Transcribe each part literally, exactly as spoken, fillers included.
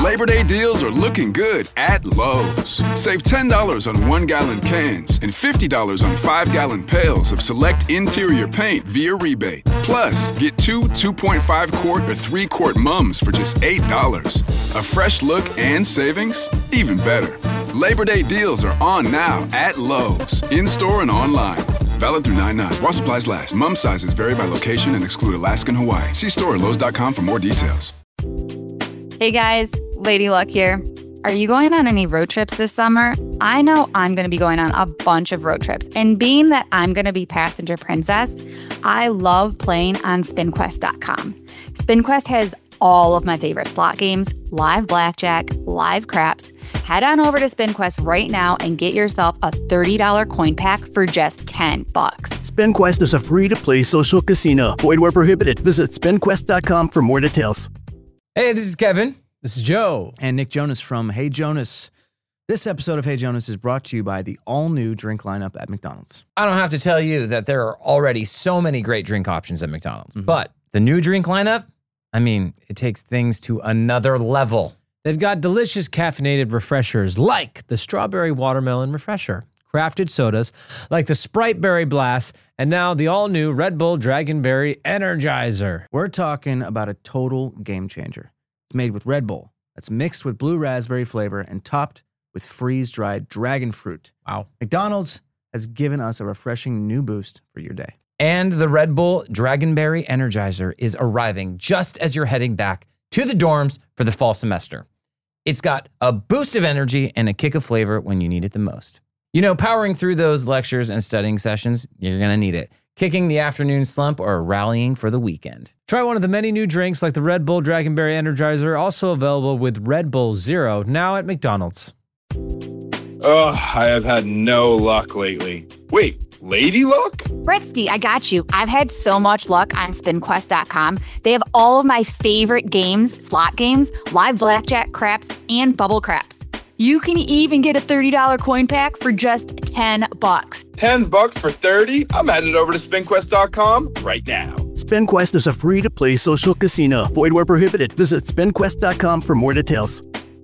Labor Day deals are looking good at Lowe's. Save ten dollars on one-gallon cans and fifty dollars on five-gallon pails of select interior paint via rebate. Plus, get two two point five quart or three quart mums for just eight dollars. A fresh look and savings? Even better. Labor Day deals are on now at Lowe's, in-store and online. Valid through nine nine. While supplies last. Mum sizes vary by location and exclude Alaska and Hawaii. See store at lowes dot com for more details. Hey guys, Lady Luck here. Are you going on any road trips this summer? I know I'm going to be going on a bunch of road trips. And being that I'm going to be passenger princess, I love playing on spin quest dot com. SpinQuest has all of my favorite slot games, live blackjack, live craps. Head on over to SpinQuest right now and get yourself a thirty dollars coin pack for just ten bucks. SpinQuest is a free-to-play social casino. Void where prohibited. Visit spin quest dot com for more details. Hey, this is Kevin. This is Joe. And Nick Jonas from Hey Jonas. This episode of Hey Jonas is brought to you by the all-new drink lineup at McDonald's. I don't have to tell you that there are already so many great drink options at McDonald's. Mm-hmm. But the new drink lineup, I mean, it takes things to another level. They've got delicious caffeinated refreshers like the Strawberry Watermelon Refresher, crafted sodas like the Sprite Berry Blast, and now the all-new Red Bull Dragonberry Energizer. We're talking about a total game changer. It's made with Red Bull that's mixed with blue raspberry flavor and topped with freeze-dried dragon fruit. Wow. McDonald's has given us a refreshing new boost for your day. And the Red Bull Dragonberry Energizer is arriving just as you're heading back to the dorms for the fall semester. It's got a boost of energy and a kick of flavor when you need it the most. You know, powering through those lectures and studying sessions, you're going to need it. Kicking the afternoon slump or rallying for the weekend. Try one of the many new drinks like the Red Bull Dragonberry Energizer, also available with Red Bull Zero, now at McDonald's. Ugh, I have had no luck lately. Wait, Lady Luck? Bretsky, I got you. I've had so much luck on spin quest dot com. They have all of my favorite games, slot games, live blackjack, craps, and bubble craps. You can even get a thirty dollars coin pack for just ten bucks. ten bucks for thirty? I'm headed over to spin quest dot com right now. SpinQuest is a free-to-play social casino. Void where prohibited. Visit spin quest dot com for more details.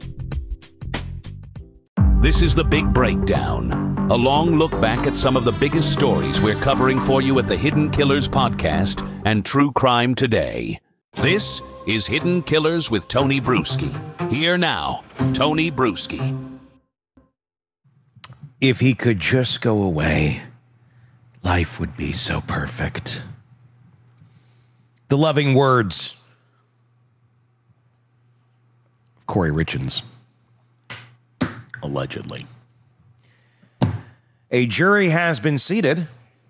This is The Big Breakdown, a long look back at some of the biggest stories we're covering for you at the Hidden Killers podcast and True Crime Today. This is Hidden Killers with Tony Bruschi. Here now, Tony Bruschi. If he could just go away, life would be so perfect. The loving words of Corey Richins. Allegedly. A jury has been seated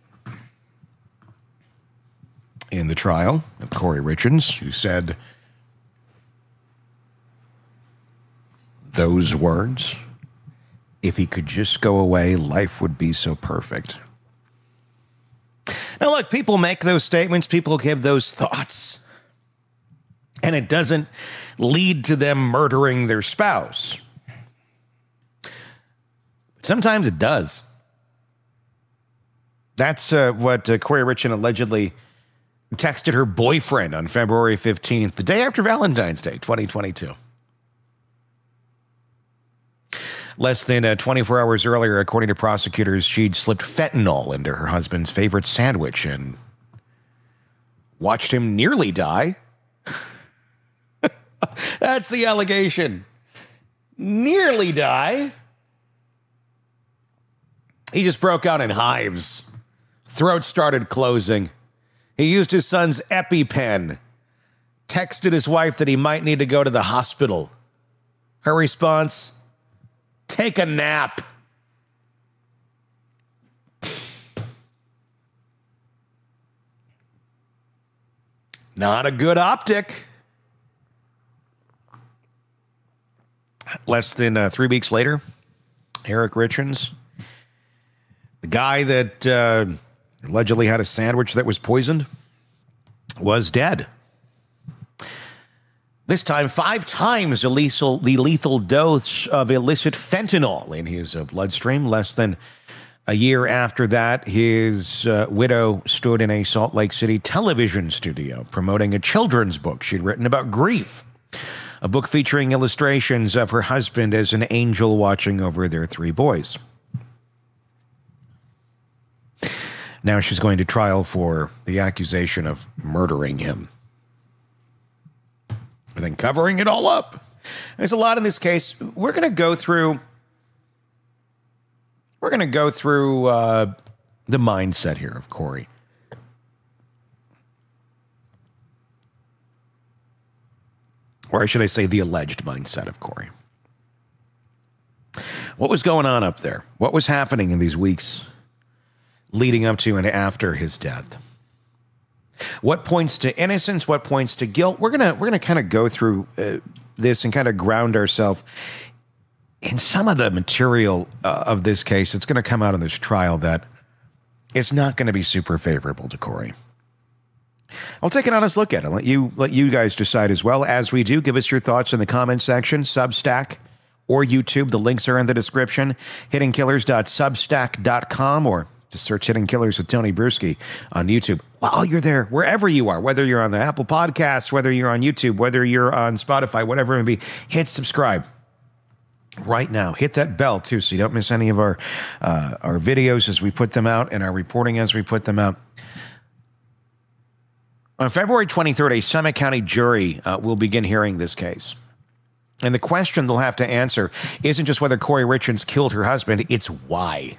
in the trial of Corey Richins, who said those words, if he could just go away, life would be so perfect. Now, look, people make those statements, people give those thoughts, and it doesn't lead to them murdering their spouse. Sometimes it does. That's uh, what uh, Corey Richin allegedly texted her boyfriend on February fifteenth, the day after Valentine's Day, twenty twenty-two. Less than uh, twenty-four hours earlier, according to prosecutors, she'd slipped fentanyl into her husband's favorite sandwich and watched him nearly die. That's the allegation. Nearly die. He just broke out in hives. Throat started closing. He used his son's EpiPen. Texted his wife that he might need to go to the hospital. Her response, take a nap. Not a good optic. Less than uh, three weeks later, Eric Richins, the guy that uh, allegedly had a sandwich that was poisoned, was dead. This time, five times the lethal, the lethal dose of illicit fentanyl in his uh, bloodstream. Less than a year after that, his uh, widow stood in a Salt Lake City television studio promoting a children's book she'd written about grief. a book featuring illustrations of her husband as an angel watching over their three boys. Now she's going to trial for the accusation of murdering him and then covering it all up. There's a lot in this case. We're going to go through, we're going to go through uh, the mindset here of Corey. Or should I say the alleged mindset of Corey. What was going on up there? What was happening in these weeks leading up to and after his death? What points to innocence? What points to guilt? We're gonna we're gonna kind of go through uh, this and kind of ground ourselves in some of the material uh, of this case. It's going to come out in this trial that is not going to be super favorable to Corey. I'll take an honest look at it. Let you let you guys decide as well. As we do, give us your thoughts in the comment section, Substack or YouTube. The links are in the description. hidden killers dot substack dot com, or just search Hidden Killers with Tony Bruschi on YouTube. While you're there, wherever you are, whether you're on the Apple Podcasts, whether you're on YouTube, whether you're on Spotify, whatever it may be, hit subscribe right now. Hit that bell, too, so you don't miss any of our, uh, our videos as we put them out and our reporting as we put them out. On February twenty-third, a Summit County jury uh, will begin hearing this case. And the question they'll have to answer isn't just whether Corey Richards killed her husband, it's why.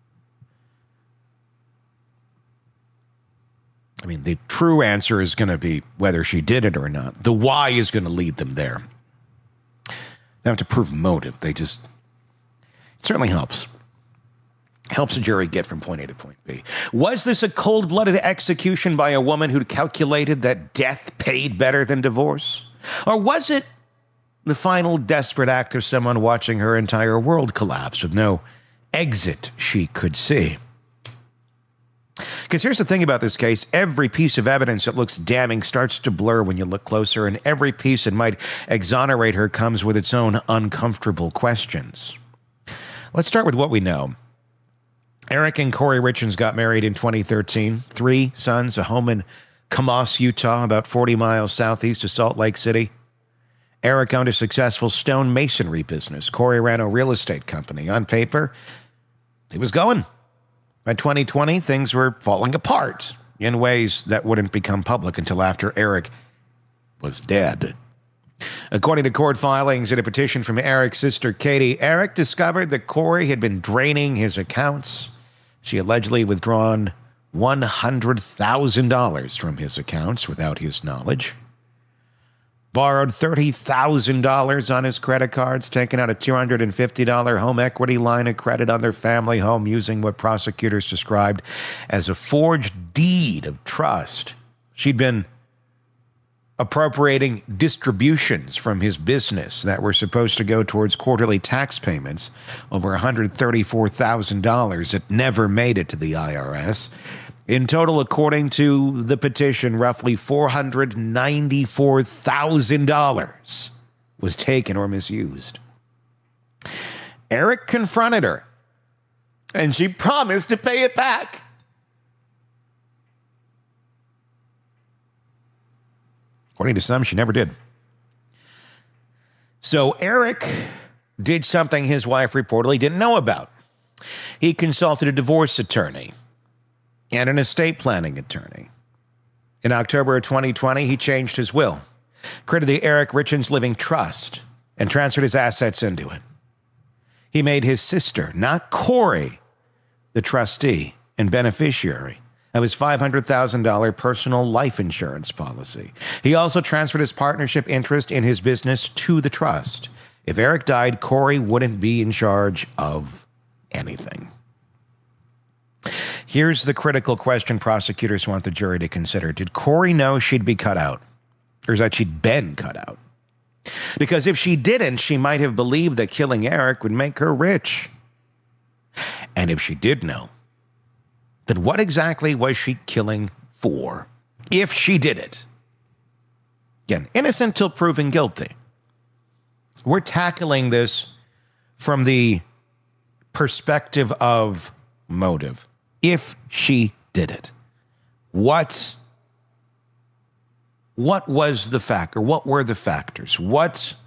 I mean, the true answer is going to be whether she did it or not. The why is going to lead them there. They don't have to prove motive. They just, it certainly helps. Helps a jury get from point A to point B. Was this a cold-blooded execution by a woman who calculated that death paid better than divorce? Or was it the final desperate act of someone watching her entire world collapse with no exit she could see? Because here's the thing about this case. Every piece of evidence that looks damning starts to blur when you look closer, and every piece that might exonerate her comes with its own uncomfortable questions. Let's start with what we know. Eric and Corey Richards got married in twenty thirteen. Three sons, a home in Kamas, Utah, about forty miles southeast of Salt Lake City. Eric owned a successful stone masonry business. Corey ran a real estate company. On paper, it was going. By twenty twenty, things were falling apart in ways that wouldn't become public until after Eric was dead. According to court filings and a petition from Eric's sister, Katie, Eric discovered that Corey had been draining his accounts. She allegedly withdrawn one hundred thousand dollars from his accounts without his knowledge. Borrowed thirty thousand dollars on his credit cards, taken out a two hundred fifty dollars home equity line of credit on their family home using what prosecutors described as a forged deed of trust. She'd been appropriating distributions from his business that were supposed to go towards quarterly tax payments, over one hundred thirty-four thousand dollars that never made it to the I R S. In total, according to the petition, roughly four hundred ninety-four thousand dollars was taken or misused. Eric confronted her, and she promised to pay it back. According to some, she never did. So Eric did something his wife reportedly didn't know about. He consulted a divorce attorney and an estate planning attorney. In October of twenty twenty, he changed his will, created the Eric Richards Living Trust, and transferred his assets into it. He made his sister, not Corey, the trustee and beneficiary of his five hundred thousand dollars personal life insurance policy. He also transferred his partnership interest in his business to the trust. If Eric died, Corey wouldn't be in charge of anything. Here's the critical question prosecutors want the jury to consider. Did Corey know she'd be cut out? Or that she'd been cut out? Because if she didn't, she might have believed that killing Eric would make her rich. And if she did know, then what exactly was she killing for, if she did it? Again, innocent till proven guilty. We're tackling this from the perspective of motive. If she did it, what, what was the factor? What were the factors? What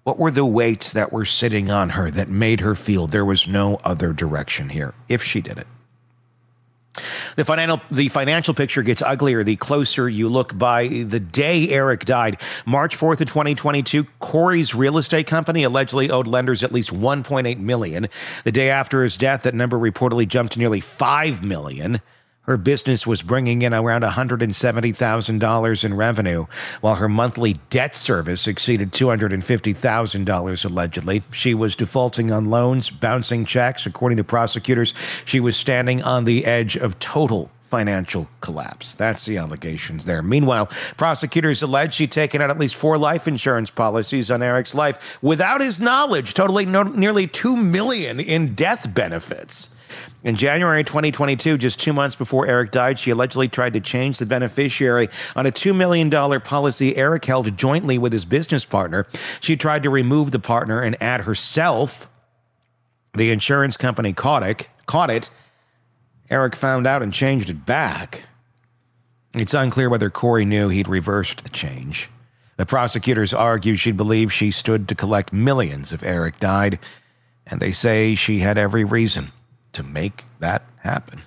What were the weights that were sitting on her that made her feel there was no other direction here, if she did it? The financial, the financial picture gets uglier the closer you look. By the day Eric died, March fourth of twenty twenty-two, Corey's real estate company allegedly owed lenders at least one point eight million dollars. The day after his death, that number reportedly jumped to nearly five million dollars. Her business was bringing in around one hundred seventy thousand dollars in revenue, while her monthly debt service exceeded two hundred fifty thousand dollars allegedly. She was defaulting on loans, bouncing checks. According to prosecutors, she was standing on the edge of total financial collapse. That's the allegations there. Meanwhile, prosecutors allege she'd taken out at least four life insurance policies on Eric's life without his knowledge, totaling no- nearly two million dollars in death benefits. In January twenty twenty-two, just two months before Eric died, she allegedly tried to change the beneficiary on a two million dollars policy Eric held jointly with his business partner. She tried to remove the partner and add herself. The insurance company caught it. Caught it. Eric found out and changed it back. It's unclear whether Corey knew he'd reversed the change. The prosecutors argue she believed she stood to collect millions if Eric died, and they say she had every reason to make that happen.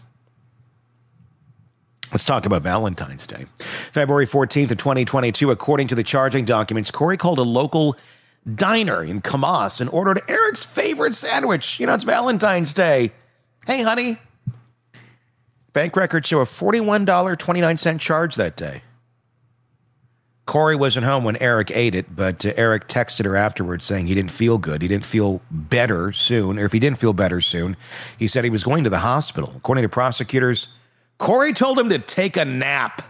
Let's talk about Valentine's Day. February fourteenth of twenty twenty-two, according to the charging documents, Corey called a local diner in Camas and ordered Eric's favorite sandwich. You know, it's Valentine's Day. Hey, honey. Bank records show a forty-one dollars and twenty-nine cents charge that day. Corey wasn't home when Eric ate it, but uh, Eric texted her afterwards saying he didn't feel good. He didn't feel better soon, or if he didn't feel better soon, he said he was going to the hospital. According to prosecutors, Corey told him to take a nap.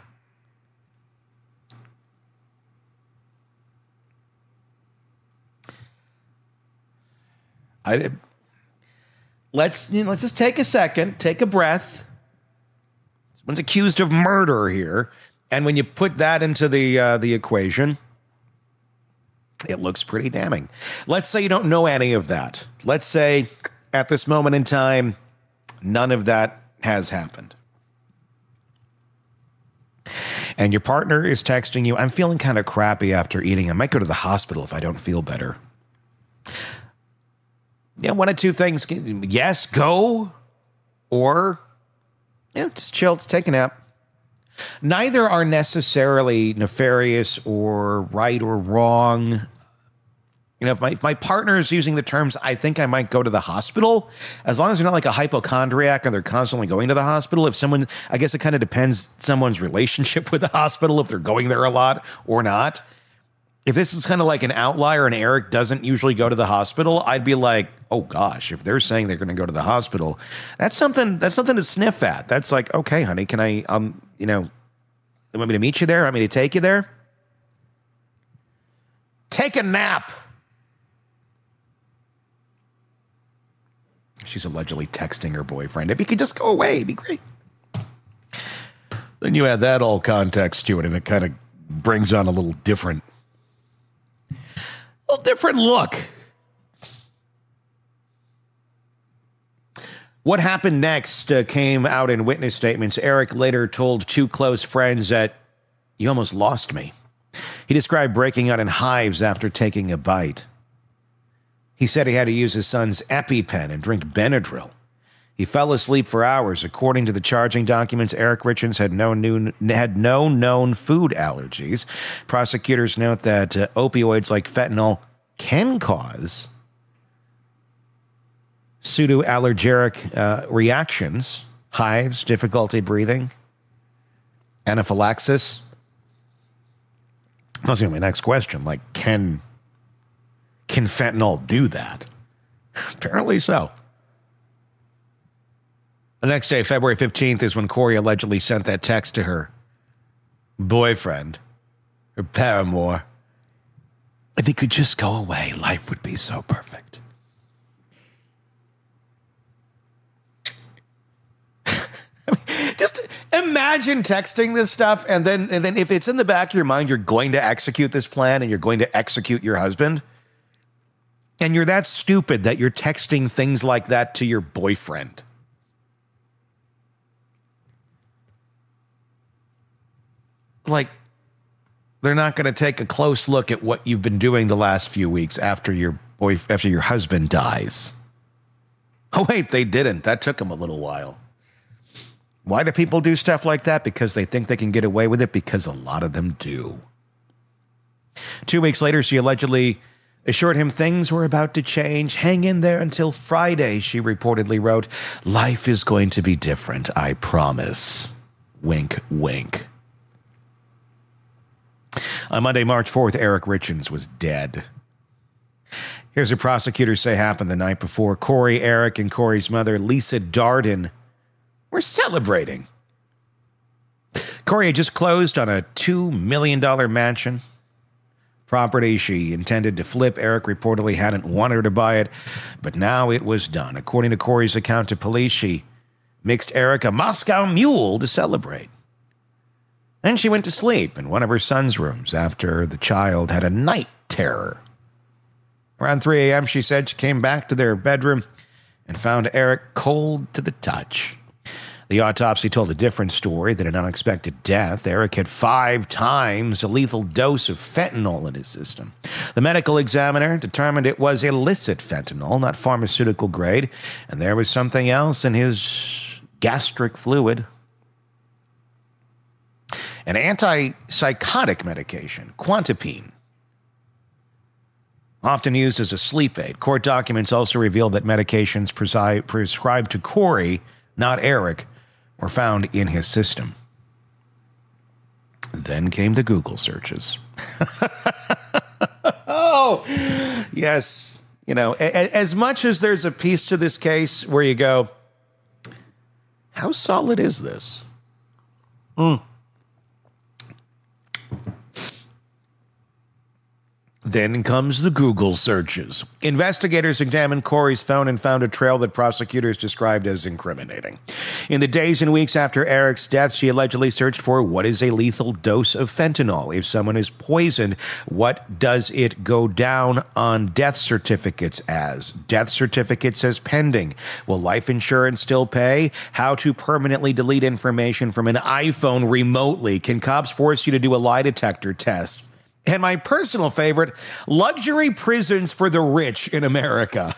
I, let's, you know, let's just take a second, take a breath. Someone's accused of murder here. And when you put that into the uh, the equation, it looks pretty damning. Let's say you don't know any of that. Let's say at this moment in time, none of that has happened. And your partner is texting you, I'm feeling kind of crappy after eating. I might go to the hospital if I don't feel better. Yeah, one of two things. Yes, go. Or, you know, just chill, just take a nap. Neither are necessarily nefarious or right or wrong. You know, if my, if my partner is using the terms, I think I might go to the hospital, as long as they're not like a hypochondriac and they're constantly going to the hospital. If someone, I guess it kind of depends someone's relationship with the hospital, if they're going there a lot or not. If this is kind of like an outlier and Eric doesn't usually go to the hospital, I'd be like, oh gosh, if they're saying they're going to go to the hospital, that's something, that's something to sniff at. That's like, okay, honey, can I, um, you know, you want me to meet you there? Want me to take you there? Take a nap. She's allegedly texting her boyfriend. If he could just go away, it'd be great. Then you add that all context to it, and it kind of brings on a little different, a little different look. What happened next uh, came out in witness statements. Eric later told two close friends that you almost lost me. He described breaking out in hives after taking a bite. He said he had to use his son's EpiPen and drink Benadryl. He fell asleep for hours. According to the charging documents, Eric Richards had no, new, had no known food allergies. Prosecutors note that uh, opioids like fentanyl can cause pseudo-allergenic uh, reactions, hives, difficulty breathing, anaphylaxis. That's going to be my next question. Like, can, can fentanyl do that? Apparently so. The next day, February fifteenth, is when Corey allegedly sent that text to her boyfriend, her paramour. If he could just go away, life would be so perfect. Just imagine texting this stuff, and then and then if it's in the back of your mind, you're going to execute this plan and you're going to execute your husband, and you're that stupid that you're texting things like that to your boyfriend. Like, they're not going to take a close look at what you've been doing the last few weeks after your boy, after your husband dies. Oh, wait, they didn't. That took them a little while. Why do people do stuff like that? Because they think they can get away with it? Because a lot of them do. Two weeks later, she allegedly assured him things were about to change. Hang in there until Friday, she reportedly wrote. Life is going to be different, I promise. Wink, wink. On Monday, March fourth, Eric Richins was dead. Here's what prosecutors say happened the night before. Corey, Eric, and Corey's mother, Lisa Darden, were celebrating. Corey had just closed on a two million dollars mansion. Property she intended to flip. Eric reportedly hadn't wanted her to buy it, but now it was done. According to Corey's account to police, she mixed Eric a Moscow Mule to celebrate. Then she went to sleep in one of her son's rooms after the child had a night terror. Around three a.m., she said she came back to their bedroom and found Eric cold to the touch. The autopsy told a different story, that an unexpected death. Eric had five times a lethal dose of fentanyl in his system. The medical examiner determined it was illicit fentanyl, not pharmaceutical grade, and there was something else in his gastric fluid. An antipsychotic medication, Quantapine, often used as a sleep aid. Court documents also revealed that medications presi- prescribed to Corey, not Eric, were found in his system. Then came the Google searches. Oh, yes. You know, a- as much as there's a piece to this case where you go, how solid is this? Hmm. Then comes the Google searches. Investigators examined Corey's phone and found a trail that prosecutors described as incriminating. In the days and weeks after Eric's death, she allegedly searched for what is a lethal dose of fentanyl. If someone is poisoned, what does it go down on death certificates as? Death certificate says pending. Will life insurance still pay? How to permanently delete information from an iPhone remotely? Can cops force you to do a lie detector test? And my personal favorite, luxury prisons for the rich in America.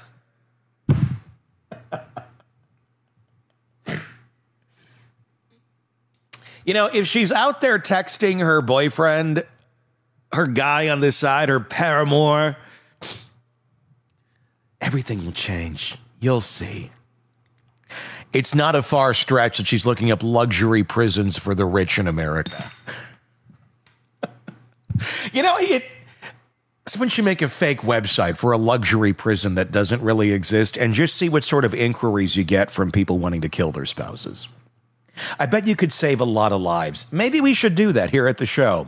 You know, if she's out there texting her boyfriend, her guy on this side, her paramour, everything will change. You'll see. It's not a far stretch that she's looking up luxury prisons for the rich in America. You know, it, someone should make a fake website for a luxury prison that doesn't really exist and just see what sort of inquiries you get from people wanting to kill their spouses. I bet you could save a lot of lives. Maybe we should do that here at the show.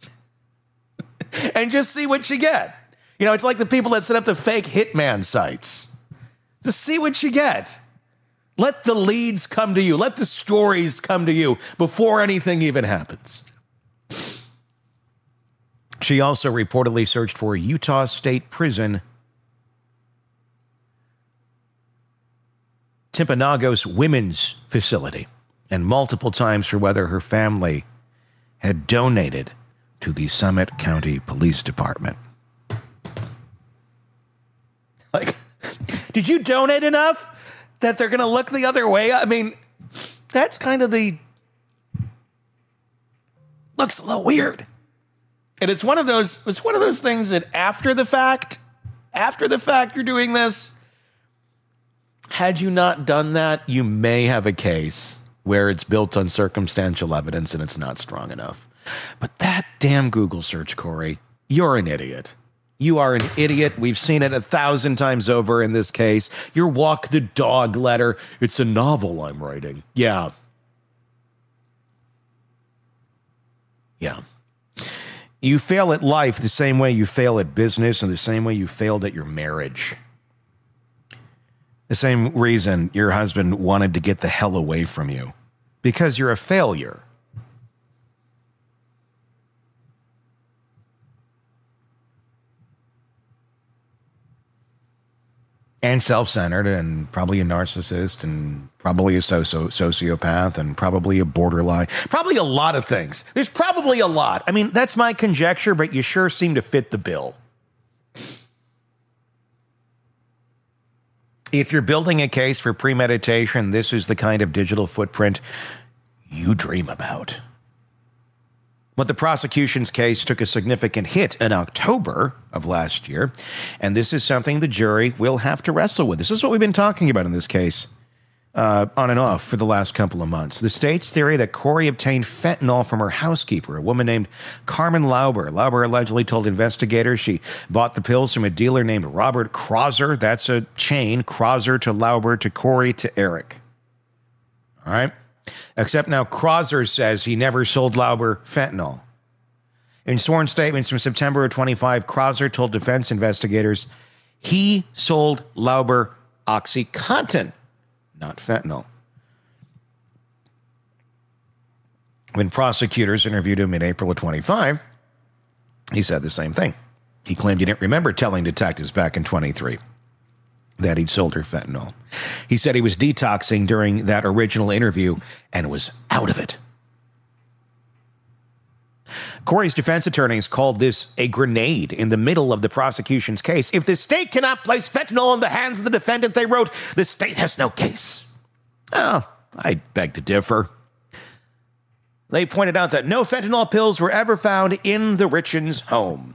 And just see what you get. You know, it's like the people that set up the fake hitman sites. Just see what you get. Let the leads come to you. Let the stories come to you before anything even happens. She also reportedly searched for a Utah State Prison, Timpanogos Women's Facility, and multiple times for whether her family had donated to the Summit County Police Department. Like, did you donate enough that they're going to look the other way? I mean, that's kind of the... looks a little weird. And it's one of those, it's one of those things that after the fact, after the fact you're doing this, had you not done that, you may have a case where it's built on circumstantial evidence and it's not strong enough. But that damn Google search, Corey, you're an idiot. You are an idiot. We've seen it a thousand times over in this case. Your walk the dog letter, it's a novel I'm writing. Yeah. Yeah. You fail at life the same way you fail at business and the same way you failed at your marriage. The same reason your husband wanted to get the hell away from you. Because you're a failure. and self-centered and probably a narcissist and probably a socio- sociopath and probably a borderline, probably a lot of things. There's probably a lot. I mean, that's my conjecture, but you sure seem to fit the bill. If you're building a case for premeditation, this is the kind of digital footprint you dream about. But the prosecution's case took a significant hit in October of last year, and this is something the jury will have to wrestle with. This is what we've been talking about in this case, uh, on and off for the last couple of months. The state's theory that Corey obtained fentanyl from her housekeeper, a woman named Carmen Lauber. Lauber allegedly told investigators she bought the pills from a dealer named Robert Krauser. That's a chain, Krauser to Lauber to Corey to Eric. All right? Except now Krauser says he never sold Lauber fentanyl. In sworn statements from September of twenty-five, Krauser told defense investigators he sold Lauber OxyContin, not fentanyl. When prosecutors interviewed him in April of twenty-five, he said the same thing. He claimed he didn't remember telling detectives back in twenty-three that he'd sold her fentanyl. He said he was detoxing during that original interview and was out of it. Corey's defense attorneys called this a grenade in the middle of the prosecution's case. If the state cannot place fentanyl in the hands of the defendant, they wrote, the state has no case. Oh, I beg to differ. They pointed out that no fentanyl pills were ever found in the Richens' home.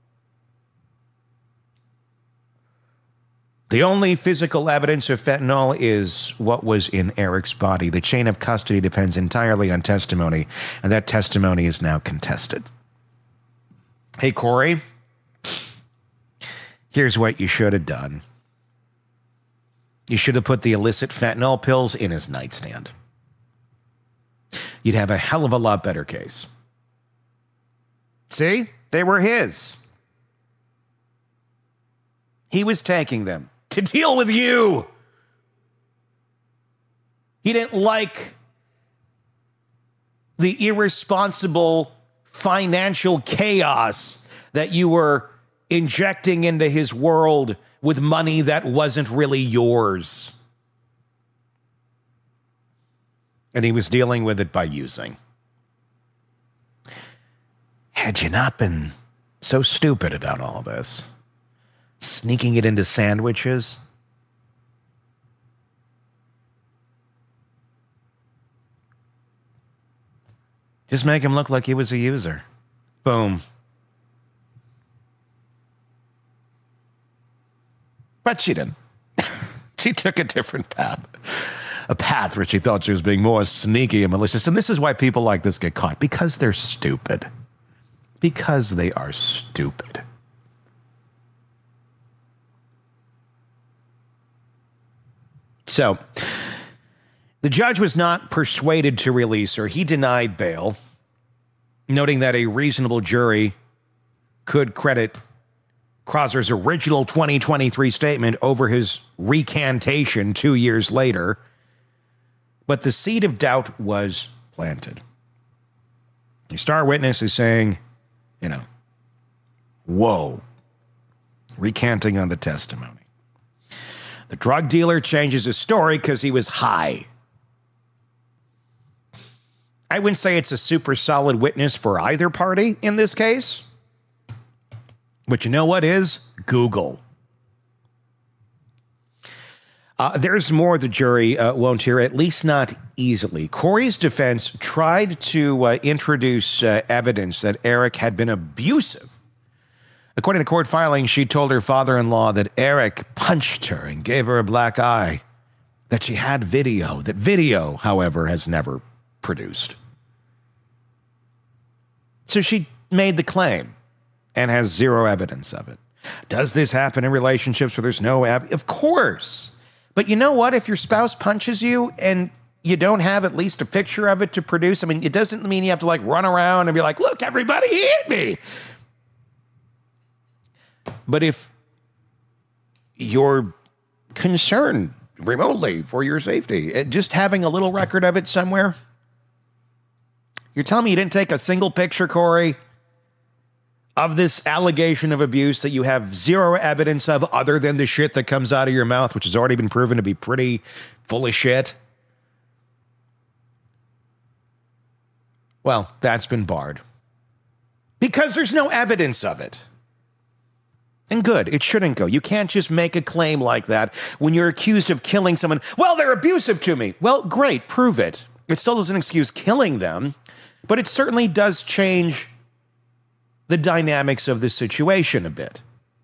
The only physical evidence of fentanyl is what was in Eric's body. The chain of custody depends entirely on testimony, and that testimony is now contested. Hey, Corey, here's what you should have done. You should have put the illicit fentanyl pills in his nightstand. You'd have a hell of a lot better case. See? They were his. He was taking them to deal with you. He didn't like the irresponsible financial chaos that you were injecting into his world with money that wasn't really yours. And he was dealing with it by using. Had you not been so stupid about all this, sneaking it into sandwiches, just make him look like he was a user. Boom. But she didn't. She took a different path. A path where she thought she was being more sneaky and malicious. And this is why people like this get caught. Because they're stupid. Because they are stupid. So, the judge was not persuaded to release her. He denied bail, noting that a reasonable jury could credit Krauser's original twenty twenty-three statement over his recantation two years later. But the seed of doubt was planted. The star witness is saying, you know, whoa, recanting on the testimony. The drug dealer changes his story because he was high. I wouldn't say it's a super solid witness for either party in this case. But you know what is? Google. Uh, there's more the jury uh, won't hear, at least not easily. Corey's defense tried to uh, introduce uh, evidence that Eric had been abusive. According to court filings, she told her father-in-law that Eric punched her and gave her a black eye, that she had video, that video, however, has never produced. So she made the claim and has zero evidence of it. Does this happen in relationships where there's no evidence? Of course. But you know what? If your spouse punches you and you don't have at least a picture of it to produce, I mean, it doesn't mean you have to like run around and be like, look, everybody, he hit me. But if you're concerned remotely for your safety, just having a little record of it somewhere, you're telling me you didn't take a single picture, Corey, of this allegation of abuse that you have zero evidence of other than the shit that comes out of your mouth, which has already been proven to be pretty full of shit? Well, that's been barred because there's no evidence of it. And good, it shouldn't go. You can't just make a claim like that when you're accused of killing someone. Well, they're abusive to me. Well, great, prove it. It still doesn't excuse killing them, but it certainly does change the dynamics of the situation a bit.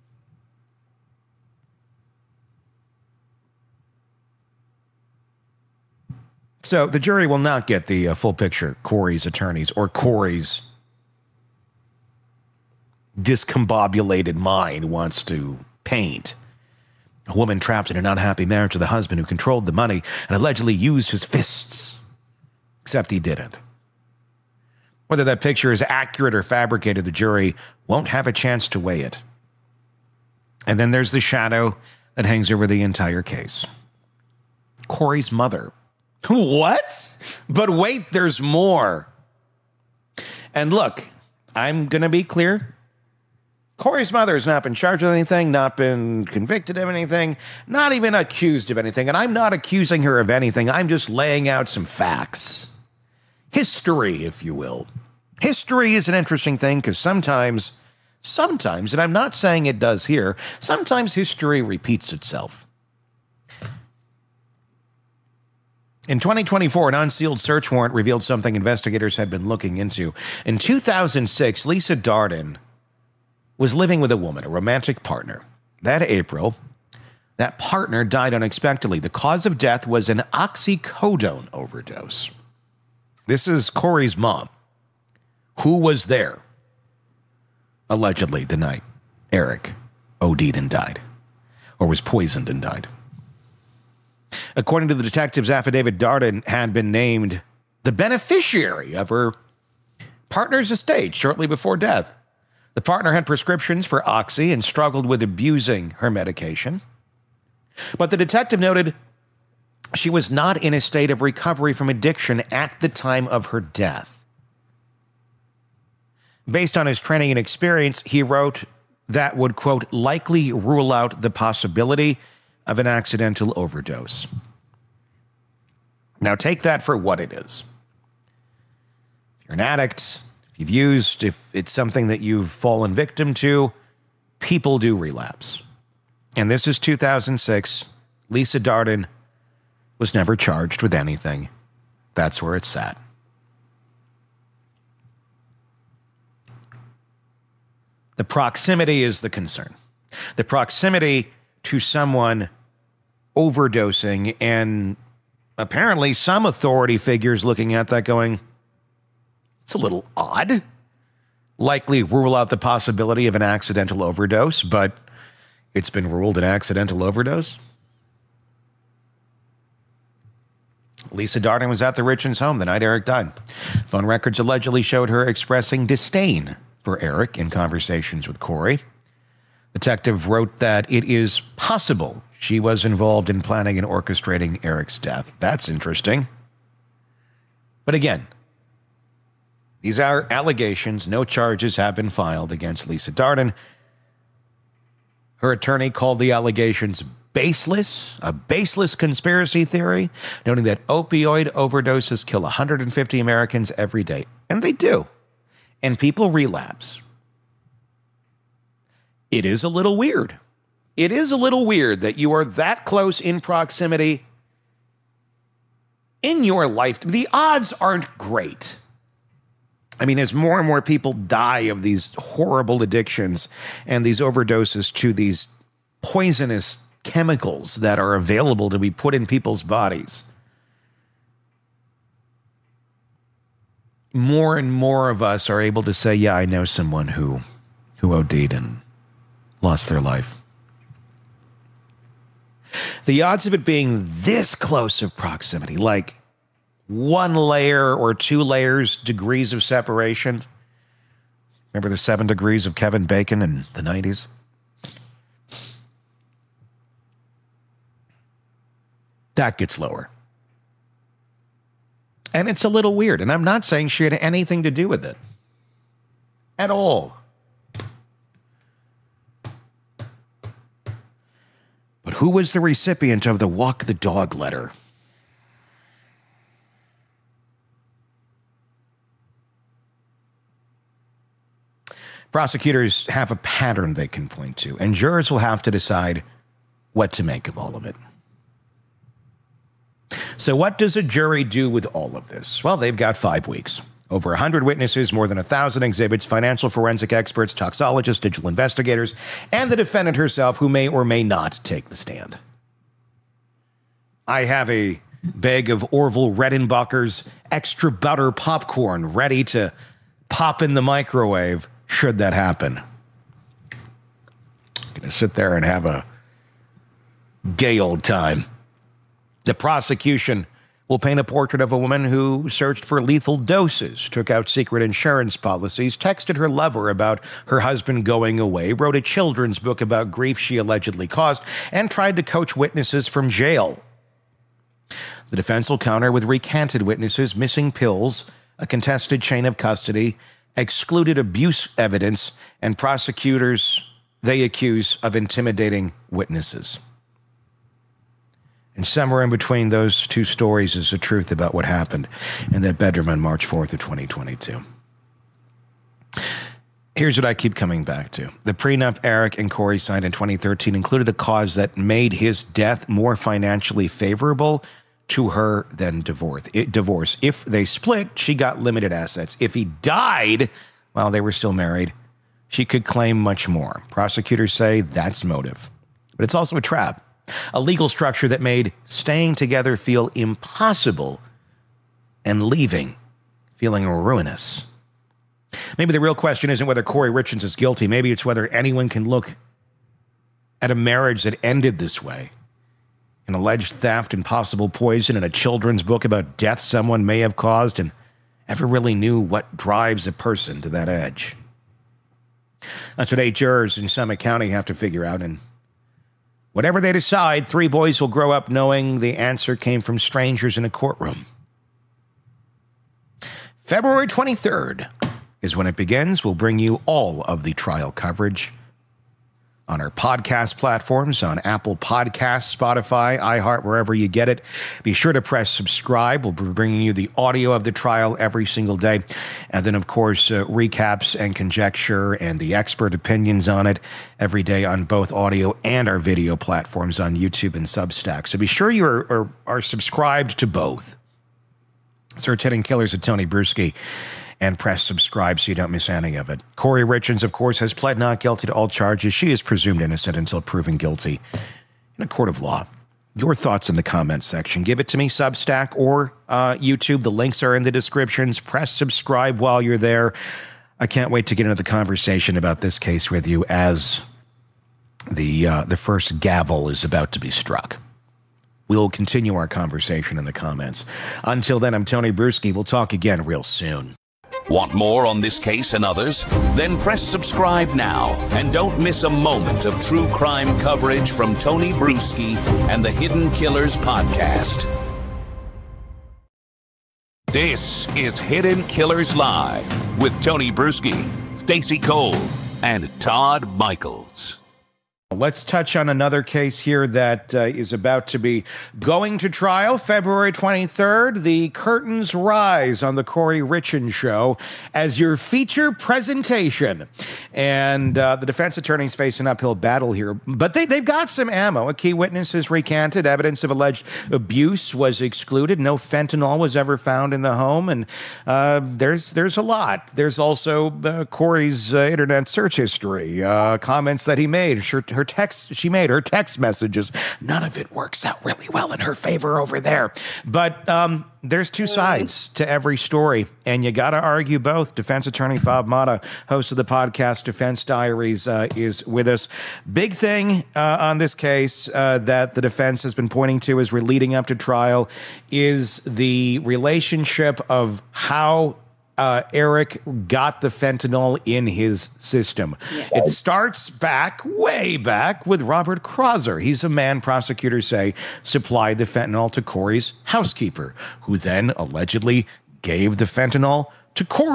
So the jury will not get the uh, full picture Corey's attorneys or Corey's discombobulated mind wants to paint. A woman trapped in an unhappy marriage with a husband who controlled the money and allegedly used his fists. Except he didn't. Whether that picture is accurate or fabricated, the jury won't have a chance to weigh it. And then there's the shadow that hangs over the entire case. Corey's mother. What? But wait, there's more. And look, I'm going to be clear. Corey's mother has not been charged with anything, not been convicted of anything, not even accused of anything. And I'm not accusing her of anything. I'm just laying out some facts. History, if you will. History is an interesting thing because sometimes, sometimes, and I'm not saying it does here, sometimes history repeats itself. In twenty twenty-four, an unsealed search warrant revealed something investigators had been looking into. In two thousand six, Lisa Darden was living with a woman, a romantic partner. That April, that partner died unexpectedly. The cause of death was an oxycodone overdose. This is Corey's mom, who was there, allegedly, the night Eric OD'd and died, or was poisoned and died. According to the detective's affidavit, Darden had been named the beneficiary of her partner's estate shortly before death. The partner had prescriptions for oxy and struggled with abusing her medication. But the detective noted she was not in a state of recovery from addiction at the time of her death. Based on his training and experience, he wrote that would, quote, likely rule out the possibility of an accidental overdose. Now take that for what it is. If you're an addict, if you've used, if it's something that you've fallen victim to, people do relapse. And this is two thousand six. Lisa Darden was never charged with anything. That's where it's at. The proximity is the concern. The proximity to someone overdosing, and apparently some authority figures looking at that going, it's a little odd. Likely rule out the possibility of an accidental overdose, but it's been ruled an accidental overdose. Lisa Darden was at the Richens home the night Eric died. Phone records allegedly showed her expressing disdain for Eric in conversations with Corey. Detective wrote that it is possible she was involved in planning and orchestrating Eric's death. That's interesting. But again, these are allegations. No charges have been filed against Lisa Darden. Her attorney called the allegations baseless, a baseless conspiracy theory, noting that opioid overdoses kill one hundred fifty Americans every day. And they do. And people relapse. It is a little weird. It is a little weird that you are that close in proximity in your life. The odds aren't great. I mean, as more and more people die of these horrible addictions and these overdoses to these poisonous chemicals that are available to be put in people's bodies, more and more of us are able to say, yeah, I know someone who, who OD'd and lost their life. The odds of it being this close of proximity, like one layer or two layers, degrees of separation. Remember the seven degrees of Kevin Bacon in the nineties? That gets lower. And it's a little weird. And I'm not saying she had anything to do with it. At all. Who was the recipient of the walk the dog letter? Prosecutors have a pattern they can point to, and jurors will have to decide what to make of all of it. So what does a jury do with all of this? Well, they've got five weeks. Over one hundred witnesses, more than one thousand exhibits, financial forensic experts, toxologists, digital investigators, and the defendant herself, who may or may not take the stand. I have a bag of Orville Redenbacher's extra butter popcorn ready to pop in the microwave should that happen. I'm going to sit there and have a gay old time. The prosecution will paint a portrait of a woman who searched for lethal doses, took out secret insurance policies, texted her lover about her husband going away, wrote a children's book about grief she allegedly caused, and tried to coach witnesses from jail. The defense will counter with recanted witnesses, missing pills, a contested chain of custody, excluded abuse evidence, and prosecutors they accuse of intimidating witnesses. And somewhere in between those two stories is the truth about what happened in that bedroom on March fourth of twenty twenty-two. Here's what I keep coming back to. The prenup Eric and Corey signed in twenty thirteen included a clause that made his death more financially favorable to her than divorce. It, divorce. If they split, she got limited assets. If he died while they were still married, she could claim much more. Prosecutors say that's motive. But it's also a trap, a legal structure that made staying together feel impossible and leaving feeling ruinous. Maybe the real question isn't whether Corey Richins is guilty. Maybe it's whether anyone can look at a marriage that ended this way. An alleged theft and possible poison in a children's book about death someone may have caused, and ever really knew what drives a person to that edge. That's what eight jurors in Summit County have to figure out, and whatever they decide, three boys will grow up knowing the answer came from strangers in a courtroom. February twenty-third is when it begins. We'll bring you all of the trial coverage on our podcast platforms, on Apple Podcasts, Spotify, iHeart, wherever you get it. Be sure to press subscribe. We'll be bringing you the audio of the trial every single day. And then, of course, uh, recaps and conjecture and the expert opinions on it every day on both audio and our video platforms on YouTube and Substack. So be sure you are, are, are subscribed to both. Search Hidden Killers at Tony Bruschi and press subscribe so you don't miss any of it. Corey Richins, of course, has pled not guilty to all charges. She is presumed innocent until proven guilty in a court of law. Your thoughts in the comments section. Give it to me, Substack or uh, YouTube. The links are in the descriptions. Press subscribe while you're there. I can't wait to get into the conversation about this case with you as the uh, the first gavel is about to be struck. We'll continue our conversation in the comments. Until then, I'm Tony Bruschi. We'll talk again real soon. Want more on this case and others? Then press subscribe now and don't miss a moment of true crime coverage from Tony Bruschi and the Hidden Killers podcast. This is Hidden Killers Live with Tony Bruschi, Stacey Cole, and Todd Michaels. Let's touch on another case here that uh, is about to be going to trial February twenty-third. The curtains rise on the Corey Richins Show as your feature presentation. And uh, the defense attorneys face an uphill battle here, but they, they've got some ammo. A key witness has recanted. Evidence of alleged abuse was excluded. No fentanyl was ever found in the home. And uh, there's there's a lot. There's also uh, Corey's uh, internet search history, uh, comments that he made, her, her text she made, her text messages. None of it works out really well in her favor over there. But um, there's two sides to every story, and you got to argue both. Defense attorney Bob Motta, host of the podcast Defense Diaries, uh, is with us. Big thing uh, on this case uh, that the defense has been pointing to as we're leading up to trial is the relationship of how Uh, Eric got the fentanyl in his system. Yes. It starts back, way back, with Robert Krauser. He's a man, prosecutors say, supplied the fentanyl to Corey's housekeeper, who then allegedly gave the fentanyl to Corey.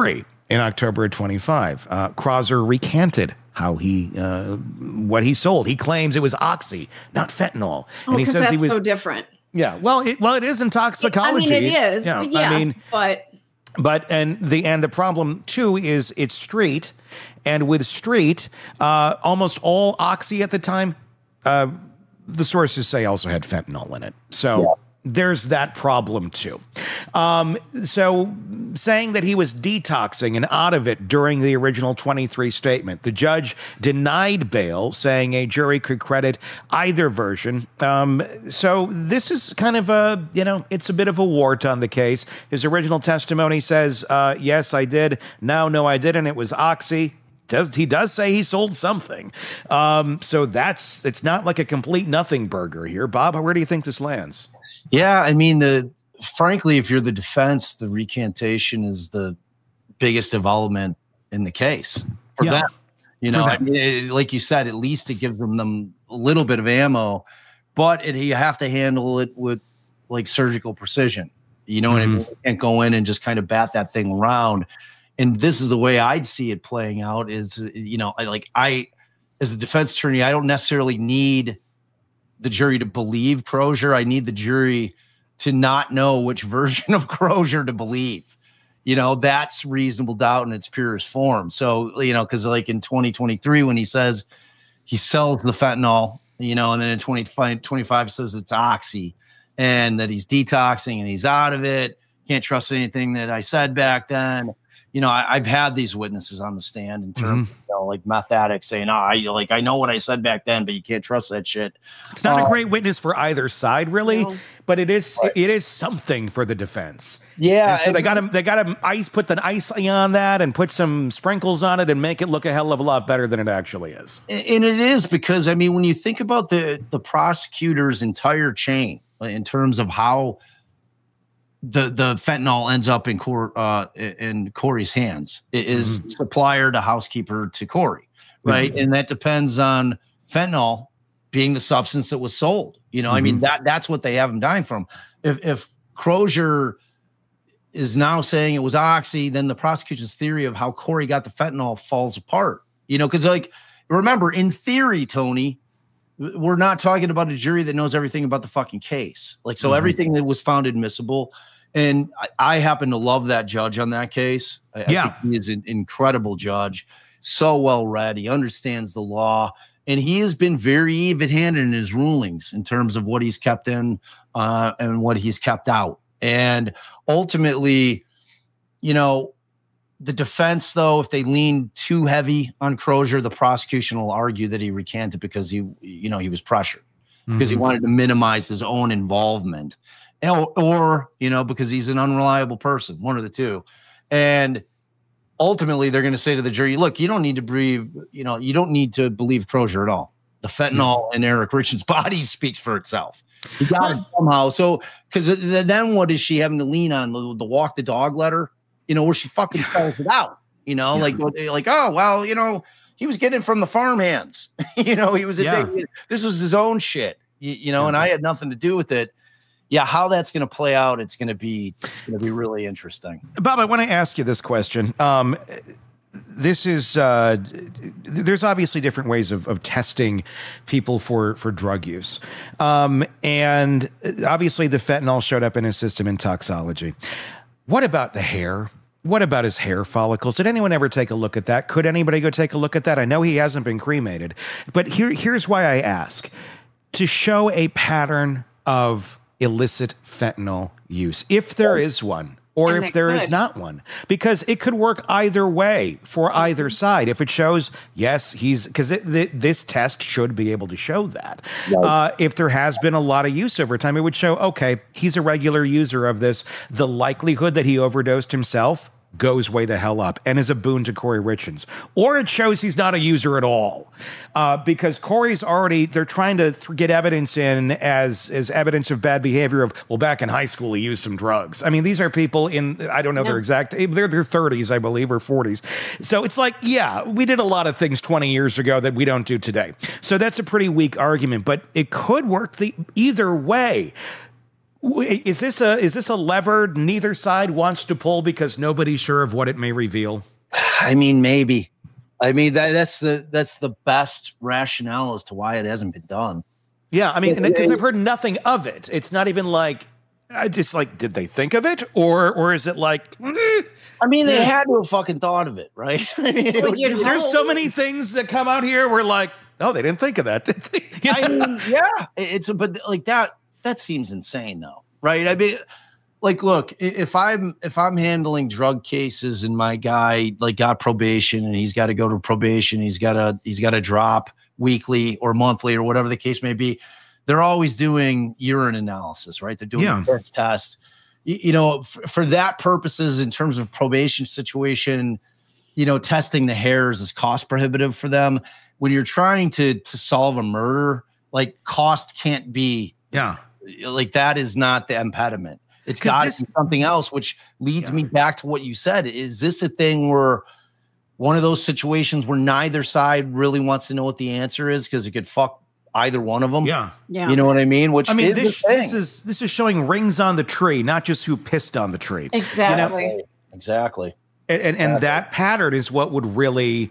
in October of twenty-five. Uh, Krauser recanted how he uh, what he sold. He claims it was oxy, not fentanyl, Oh, and he because says that's he was so different. yeah. Well, it, well, it is in toxicology. I mean, it is. You know, but yes, I mean, but but and the and the problem too is it's street, and with street, uh, almost all oxy at the time, uh, the sources say also had fentanyl in it. So. Yeah. There's that problem too. Um, so saying that he was detoxing and out of it during the original twenty-three statement, the judge denied bail, saying a jury could credit either version. Um, so this is kind of a, you know, it's a bit of a wart on the case. His original testimony says, uh, yes, I did. Now, no, I didn't. It was oxy. Does, he does say he sold something. Um, so that's, it's not like a complete nothing burger here. Bob, where do you think this lands? Yeah, I mean, the frankly, if you're the defense, the recantation is the biggest development in the case for Yeah. them. You know, For I them. mean, it, like you said, at least it gives them, them a little bit of ammo, but it, you have to handle it with like surgical precision. You know what I mean? You can't go in and just kind of bat that thing around. And this is the way I'd see it playing out is, you know, I like I, as a defense attorney, I don't necessarily need the jury to believe Crozier. I need the jury to not know which version of Crozier to believe. You know, that's reasonable doubt in its purest form. So, you know, because like in twenty twenty-three, when he says he sells the fentanyl, you know, and then in twenty twenty-five says it's oxy and that he's detoxing and he's out of it. Can't trust anything that I said back then. You know, I, I've had these witnesses on the stand in terms Mm-hmm. of, you know, like meth addicts saying, oh, I like, I know what I said back then, but you can't trust that shit. It's not Uh, a great witness for either side, really, No. but it is it is something for the defense. Yeah. And so and- they got to they got to ice put the icing on that and put some sprinkles on it and make it look a hell of a lot better than it actually is. And it is because, I mean, when you think about the the prosecutor's entire chain in terms of how the the fentanyl ends up in Cor, uh, in Corey's hands, it is Mhm. supplier to housekeeper to Corey, right? And that depends on fentanyl being the substance that was sold. You know, I mean, that that's what they have him dying from. If if Crozier is now saying it was oxy, then the prosecution's theory of how Corey got the fentanyl falls apart. You know, because like remember, in theory, Tony, we're not talking about a jury that knows everything about the fucking case. Like, so Mhm. everything that was found admissible. And I, I happen to love that judge on that case. I, Yeah. I think he is an incredible judge, so well read. He understands the law, and he has been very even-handed in his rulings in terms of what he's kept in uh, and what he's kept out. And ultimately, you know, the defense, though, if they lean too heavy on Crozier, the prosecution will argue that he recanted because he, you know, he was pressured because he Mhm. wanted to minimize his own involvement, or, or you know, because he's an unreliable person, one of the two. And ultimately, they're going to say to the jury, "Look, you don't need to believe, you know, you don't need to believe Crozier at all. The fentanyl in Eric Richards' body speaks for itself." He got it somehow. So, because then what is she having to lean on? The, the walk the dog letter, you know, where she fucking spells it out, you know, Yeah. like, like, oh, well, you know, he was getting it from the farmhands, you know, he was, Yeah. addicted. This was his own shit, you, you know, Yeah. and I had nothing to do with it. Yeah. How that's going to play out, it's going to be, it's going to be really interesting. Bob, I want to ask you this question. Um, this is uh, there's obviously different ways of, of testing people for for drug use, um, and obviously the fentanyl showed up in his system in toxology. What about the hair? What about his hair follicles? Did anyone ever take a look at that? Could anybody go take a look at that? I know he hasn't been cremated, but here here's why I ask: to show a pattern of illicit fentanyl use, if there is one. Or And if it there is could. not one, because it could work either way for either side. If it shows, yes, he's because th- this test should be able to show that. Uh, if there has been a lot of use over time, it would show, okay, he's a regular user of this. The likelihood that he overdosed himself goes way the hell up and is a boon to Corey Richards. Or it shows he's not a user at all, uh, because Corey's already, they're trying to th- get evidence in as, as evidence of bad behavior of, well, back in high school, he used some drugs. I mean, these are people in, I don't know their exact, they're their thirties, I believe, or forties. So it's like, yeah, we did a lot of things twenty years ago that we don't do today. So that's a pretty weak argument, but it could work the either way. Is this a is this a lever neither side wants to pull because nobody's sure of what it may reveal? I mean, maybe. I mean, that, that's the that's the best rationale as to why it hasn't been done. Yeah, I mean, because I've heard nothing of it. It's not even like, I just like, did they think of it? Or or is it like, eh, I mean, they had to have fucking thought of it, right? I mean, it would- there's so many things that come out here where like, oh, they didn't think of that, did they? You I know? mean, yeah, it's but like that. That seems insane, though, right? I mean, like, look, i- if I'm if I'm handling drug cases and my guy like got probation and he's got to go to probation, he's got to he's got to drop weekly or monthly or whatever the case may be. They're always doing urine analysis, right? They're doing Yeah. a first test. You, you know, f- for that purposes, in terms of probation situation, you know, testing the hairs is cost prohibitive for them. When you're trying to to solve a murder, like cost can't be Yeah. like that is not the impediment. It's 'Cause got to this- be something else, which leads Yeah. me back to what you said. Is this a thing where one of those situations where neither side really wants to know what the answer is because it could fuck either one of them? Yeah. Yeah. You know what I mean? Which I mean, is the this, thing. this is this is showing rings on the tree, not just who pissed on the tree. Exactly. Right. Exactly. And and, and that pattern is what would really,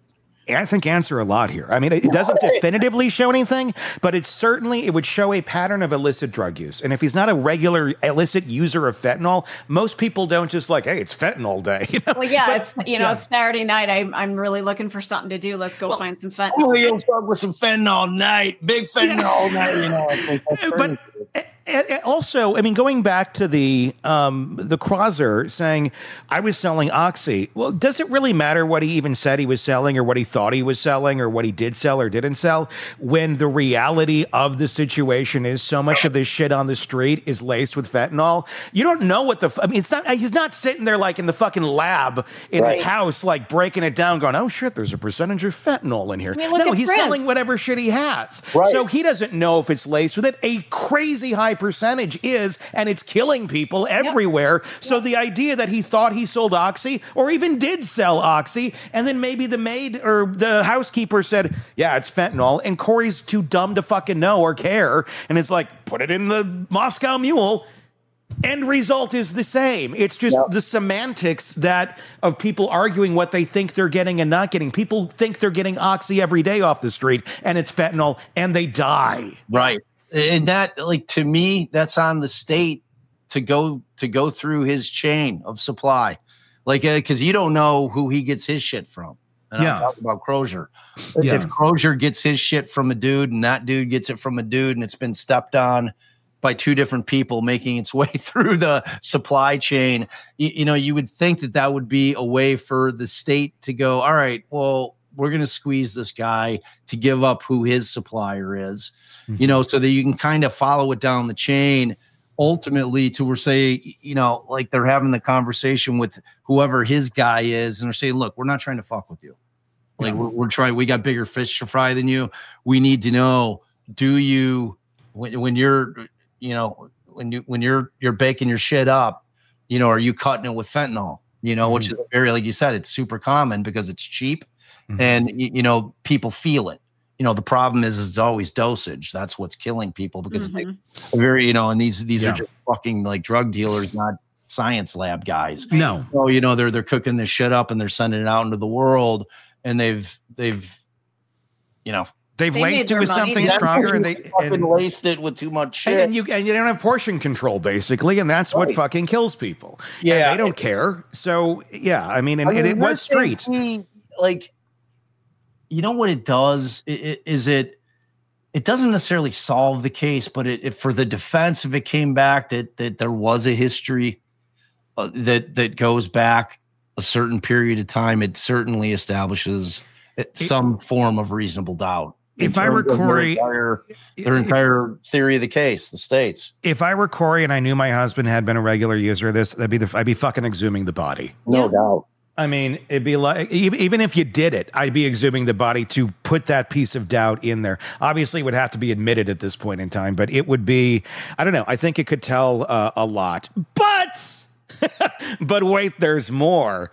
I think, answer a lot here. I mean, it doesn't definitively show anything, but it certainly it would show a pattern of illicit drug use. And if he's not a regular illicit user of fentanyl, most people don't just like, hey, it's fentanyl day. You know? Well, yeah, But- it's you know, yeah. it's Saturday night. I'm I'm really looking for something to do. Let's go find some fentanyl. Oh, you'll fuck with some fentanyl night, big fentanyl night. You know, I think that's But a- a- also, I mean, going back to the um, the Crozer saying I was selling Oxy. Well, does it really matter what he even said he was selling, or what he thought he was selling, or what he did sell or didn't sell, when the reality of the situation is so much of this shit on the street is laced with fentanyl? You don't know what the. F- I mean, it's not. He's not sitting there like in the fucking lab in Right. his house, like breaking it down, going, "Oh shit, there's a percentage of fentanyl in here." I mean, look no, at he's France. selling whatever shit he has. Right. So he doesn't know if it's laced with it. A crazy high percentage is, and it's killing people everywhere. So the idea that he thought he sold Oxy, or even did sell Oxy, and then maybe the maid or the housekeeper said, yeah, it's fentanyl, and Corey's too dumb to fucking know or care, and it's like, put it in the Moscow Mule. End result is the same. It's just the semantics that of people arguing what they think they're getting and not getting. People think they're getting Oxy every day off the street, and it's fentanyl, and they die. Right. And that, like, to me, that's on the state to go to go through his chain of supply, like, because you don't know who he gets his shit from. And Yeah. I'm talking about Crozier. Yeah. If Crozier gets his shit from a dude, and that dude gets it from a dude, and it's been stepped on by two different people making its way through the supply chain, you, you know, you would think that that would be a way for the state to go, all right, well, we're going to squeeze this guy to give up who his supplier is, you know, so that you can kind of follow it down the chain ultimately to where, say, you know, like they're having the conversation with whoever his guy is, and they're saying, look, we're not trying to fuck with you. Like, we're, we're trying, we got bigger fish to fry than you. We need to know, do you, when, when you're, you know, when you, when you're, you're baking your shit up, you know, are you cutting it with fentanyl, you know, which is very, like you said, it's super common because it's cheap and, y- you know, people feel it. You know, the problem is, is it's always dosage. That's what's killing people because Mhm. it takes a very, you know, and these, these Yeah. are just fucking like drug dealers, not science lab guys. No. So, you know, they're, they're cooking this shit up and they're sending it out into the world, and they've, they've, you know, They've They laced made it their with money. something Yeah. stronger, and they fucking and, laced it with too much shit. and, and you and you don't have portion control basically, and that's what Right. fucking kills people. And Yeah. they don't care. So yeah, I mean, and, I mean, and it was this thing, street. he, like, you know what it does? It, it, is it? It doesn't necessarily solve the case, but it, it for the defense, if it came back that that there was a history uh, that that goes back a certain period of time, it certainly establishes it, some form of reasonable doubt. in If I were terms of their Corey- entire, their entire theory of the case, the states. If I were Corey and I knew my husband had been a regular user of this, that'd be the I'd be fucking exhuming the body. No doubt. I mean, it'd be like, even even if you did it, I'd be exhuming the body to put that piece of doubt in there. Obviously, it would have to be admitted at this point in time, but it would be, I don't know, I think it could tell uh, a lot. But, but wait, there's more.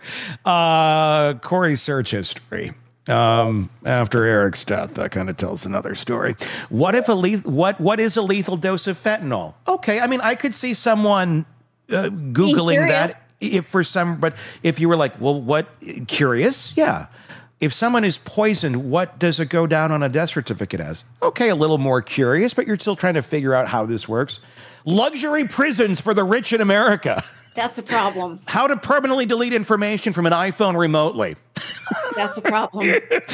Uh, Corey's search history. Um, after Eric's death, that kind of tells another story. What if a le- what what is a lethal dose of fentanyl? Okay, I mean, I could see someone uh, googling curious. that. if for some, but if you were like, well, what, curious? Yeah. If someone is poisoned, what does it go down on a death certificate as? Okay, a little more curious, but you're still trying to figure out how this works. Luxury prisons for the rich in America. That's a problem. How to permanently delete information from an iPhone remotely. That's a problem.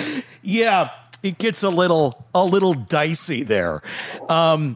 Yeah, it gets a little a little dicey there. Um,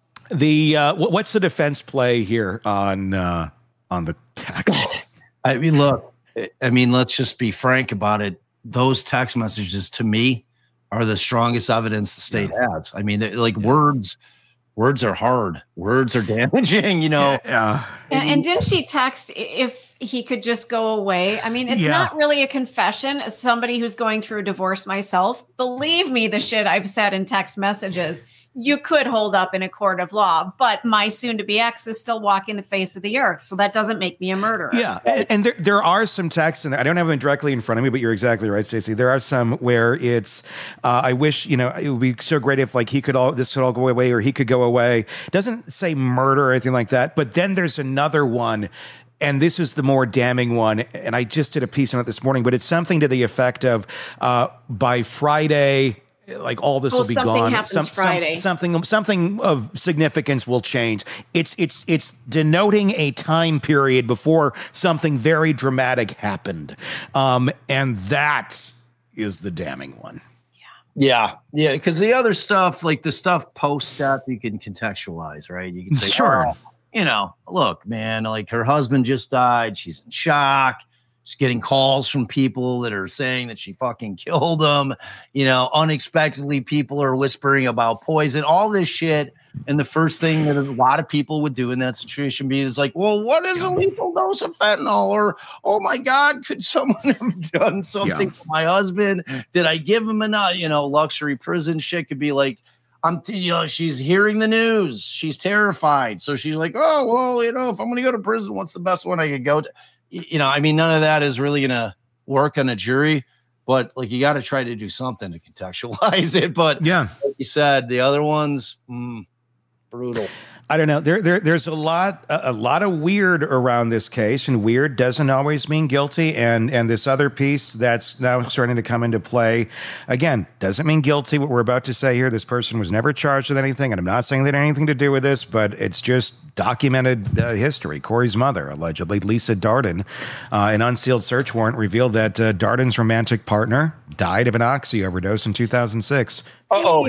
the uh, what's the defense play here on uh, on the text? I mean, look, I mean, let's just be frank about it. Those text messages to me are the strongest evidence the state yeah. has. I mean, like yeah. words, words are hard. Words are damaging, you know? Yeah. And, and didn't she text if he could just go away? I mean, it's yeah. not really a confession. As somebody who's going through a divorce myself, believe me, the shit I've said in text messages, you could hold up in a court of law, but my soon-to-be ex is still walking the face of the earth, so that doesn't make me a murderer. Yeah, and, and there there are some texts, and I don't have them directly in front of me, but you're exactly right, Stacey. There are some where it's, uh, I wish, you know, it would be so great if like he could all, this could all go away, or he could go away. It doesn't say murder or anything like that, but then there's another one. And this is the more damning one. And I just did a piece on it this morning, but it's something to the effect of uh, by Friday, like all this oh, will be something gone. Happens some, Friday. Some, something, something of significance will change. It's, it's, it's denoting a time period before something very dramatic happened. Um, and that is the damning one. Yeah. Yeah. Because the other stuff, like the stuff post-death, you can contextualize, right? You can say, sure. Oh, you know, look, man, like her husband just died. She's in shock. She's getting calls from people that are saying that she fucking killed him. You know, unexpectedly, people are whispering about poison, all this shit. And the first thing that a lot of people would do in that situation be is like, well, what is a lethal dose of fentanyl? Or, oh my God, could someone have done something Yeah. to my husband? Did I give him enough? You know, luxury prison shit could be like, I'm, t- you know, she's hearing the news. She's terrified. So she's like, oh, well, you know, if I'm going to go to prison, what's the best one I could go to? You know, I mean, none of that is really going to work on a jury, but like you got to try to do something to contextualize it. But yeah, like you said, the other ones, mm, brutal. I don't know. There, there, there's a lot, a, a lot of weird around this case, and weird doesn't always mean guilty. And and this other piece that's now starting to come into play, again, doesn't mean guilty. What we're about to say here, this person was never charged with anything, and I'm not saying they had anything to do with this, but it's just documented uh, history. Corey's mother, allegedly Lisa Darden, uh, an unsealed search warrant revealed that uh, Darden's romantic partner died of an oxy overdose in two thousand six. Uh-oh.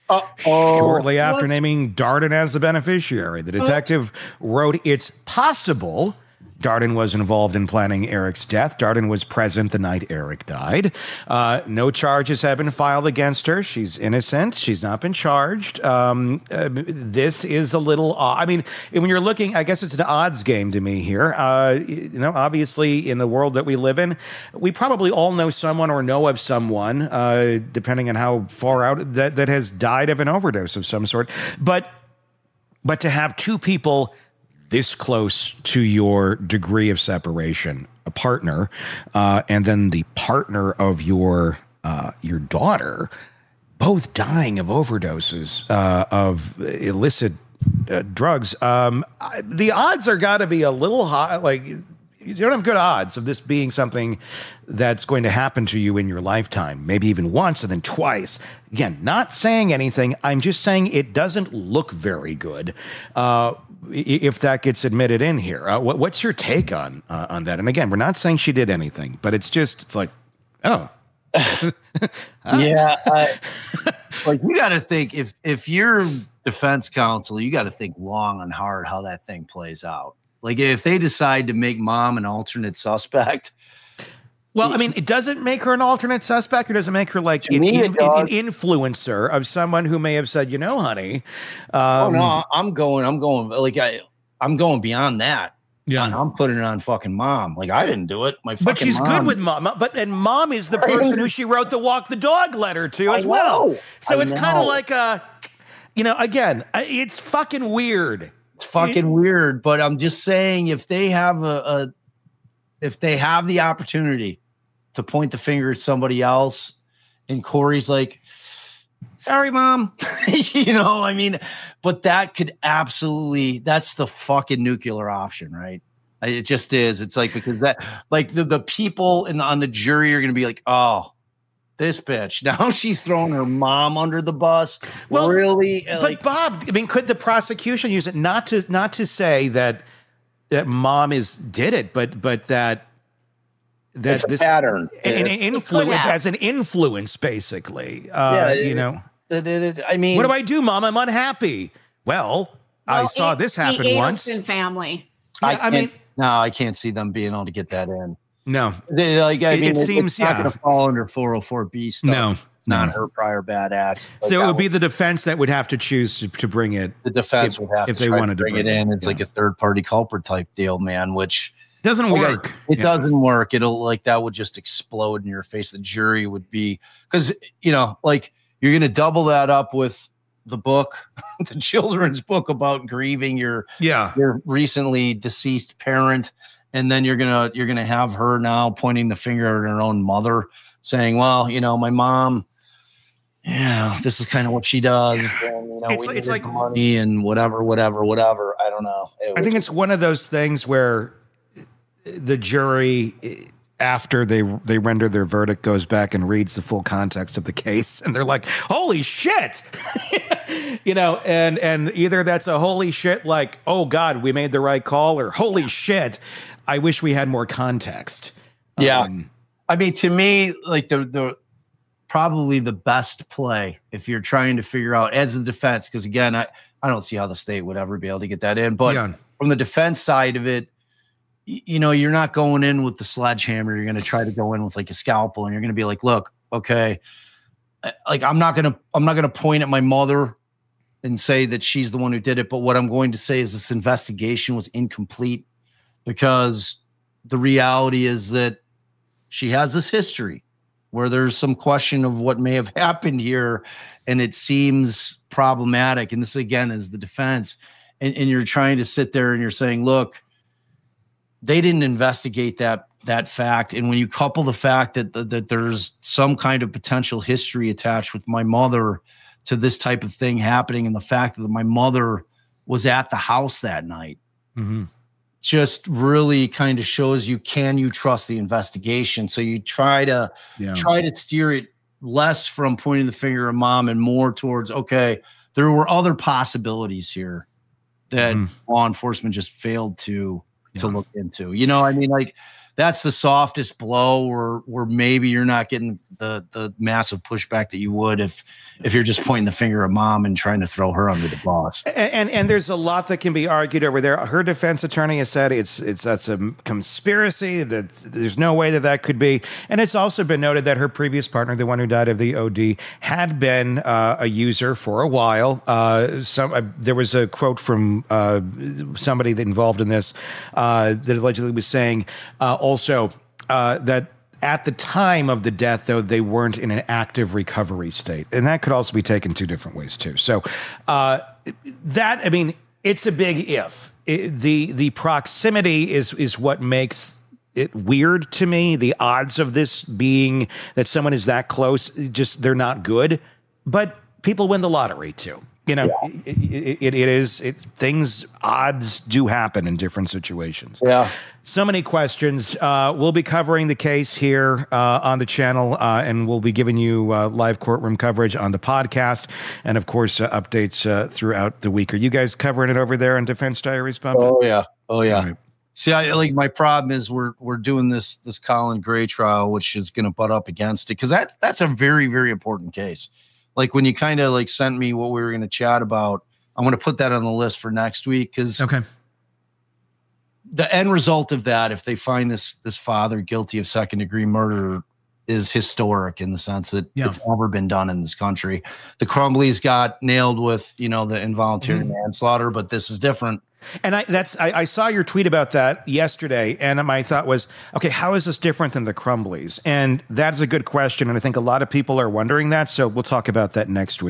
Uh-oh. Shortly after What? naming Darden as the beneficiary, the detective wrote, "It's possible Darden was involved in planning Eric's death. Darden was present the night Eric died. Uh, no charges have been filed against her. She's innocent. She's not been charged. Um, uh, this is a little odd. I mean, when you're looking, I guess it's an odds game to me here. Uh, you know, obviously, in the world that we live in, we probably all know someone or know of someone, uh, depending on how far out, that, that has died of an overdose of some sort. But, but to have two people this close to your degree of separation, a partner, uh, and then the partner of your uh, your daughter, both dying of overdoses uh, of illicit uh, drugs. Um, I, the odds are got to be a little high. Like, you don't have good odds of this being something that's going to happen to you in your lifetime, maybe even once and then twice. Again, not saying anything. I'm just saying it doesn't look very good. Uh, if that gets admitted in here. Uh, what, what's your take on uh, on that? And again, we're not saying she did anything, but it's just, it's like, oh. yeah. Uh, like you got to think, if, if you're defense counsel, you got to think long and hard how that thing plays out. Like if they decide to make mom an alternate suspect. Well, I mean, it doesn't make her an alternate suspect, or does it make her like an, in, an influencer of someone who may have said, you know, honey. Um, oh no, I'm going, I'm going like I, I'm going beyond that. Yeah, I'm, I'm putting it on fucking mom. Like I didn't do it. My fucking but she's mom. good with mom. But and mom is the person who she wrote the walk the dog letter to as I well. know. So I it's kind of know. like a, you know, again, it's fucking weird. It's fucking it, weird. But I'm just saying, if they have a, a, if they have the opportunity to point the finger at somebody else, and Corey's like, sorry, mom. You know, I mean, but that could absolutely, that's the fucking nuclear option, right? It just is. It's like, because that, like the, the people in the, on the jury are going to be like, oh, this bitch. Now she's throwing her mom under the bus. Well, really? But Like, Bob, I mean, could the prosecution use it not to not to say that that mom is did it, but but that that it's a this pattern. an, an It- influence have. as an influence, basically. Uh, Yeah, you it- know, it- it- it- I mean, what do I do, Mom? I'm unhappy. Well, I Well, saw it's this the happen once. Adelson family. I, Yeah, I mean, no, I can't see them being able to get that in. no, They, like, I It- mean, it it, seems- it's not yeah. going to fall under four oh four B stuff. No, It's not no. her prior bad acts. Like, so it that would be the defense that would have to choose to, to bring it. the defense if- would have if to they try wanted to to bring, bring it it, in. It's yeah. like a third party culprit type deal, man, which Doesn't like, I- work. it Yeah. doesn't work. It'll like that would just explode in your face. The jury would be, because, you know, like you're going to double that up with the book, the children's book about grieving your Yeah. your recently deceased parent, and then you're gonna you're gonna have her now pointing the finger at her own mother, saying, well, you know, my mom, yeah, this is kind of what she does, and, you know, It's we like- it's needed like- the money and whatever whatever whatever I don't know. It I was- think it's one of those things where the jury, after they they render their verdict, goes back and reads the full context of the case, and they're like, "Holy shit!" you know, and and either that's a holy shit, like, "Oh God, we made the right call," or "Holy shit, I wish we had more context." Yeah. Um, I mean, to me, like the the probably the best play if you're trying to figure out as a defense, because again, I I don't see how the state would ever be able to get that in, but Yeah. from the defense side of it, y- you know, you're not going in with the sledgehammer. You're going to try to go in with like a scalpel, and you're going to be like, look, okay, uh, like I'm not gonna I'm not gonna point at my mother and say that she's the one who did it, but what I'm going to say is this investigation was incomplete, because the reality is that she has this history where there's some question of what may have happened here, and it seems problematic. And this again is the defense, and, and you're trying to sit there and you're saying, look, they didn't investigate that that fact. And when you couple the fact that that, that there's some kind of potential history attached with my mother to this type of thing happening, and the fact that my mother was at the house that night, mhm. just really kind of shows you, can you trust the investigation? So you try to Yeah. try to steer it less from pointing the finger at mom and more towards, okay, there were other possibilities here that Mhm. law enforcement just failed to to Yeah. look into. You know, I mean, like that's the softest blow, where where maybe you're not getting the the massive pushback that you would if if you're just pointing the finger at mom and trying to throw her under the bus. And, and and there's a lot that can be argued over there. Her defense attorney has said it's it's that's a conspiracy. That there's no way that that could be. And it's also been noted that her previous partner, the one who died of the O D, had been uh, a user for a while. Uh, some uh, there was a quote from uh, somebody that involved in this uh, that allegedly was saying uh, also uh, that. At the time of the death, though, they weren't in an active recovery state. And that could also be taken two different ways, too. So uh, that, I mean, it's a big if. It, the the proximity is is what makes it weird to me. The odds of this being that someone is that close, just they're not good. But people win the lottery, too. You know, yeah. it, it, it, it is, it's things, odds do happen in different situations. Yeah. So many questions. Uh, we'll be covering the case here uh, on the channel, uh, and we'll be giving you uh, live courtroom coverage on the podcast, and of course, uh, updates uh, throughout the week. Are you guys covering it over there in Defense Diaries, Bob? Oh yeah, oh yeah. Right. See, I like my problem is we're we're doing this this Colin Gray trial, which is going to butt up against it, because that that's a very very important case. Like when you kind of like sent me what we were going to chat about, I'm going to put that on the list for next week, because Okay. the end result of that, if they find this this father guilty of second degree murder, is historic in the sense that Yeah. it's never been done in this country. The Crumbleys got nailed with, you know, the involuntary Mhm. manslaughter, but this is different. And I that's I, I saw your tweet about that yesterday, and my thought was, okay, how is this different than the Crumbleys? And that's a good question, and I think a lot of people are wondering that. So we'll talk about that next week.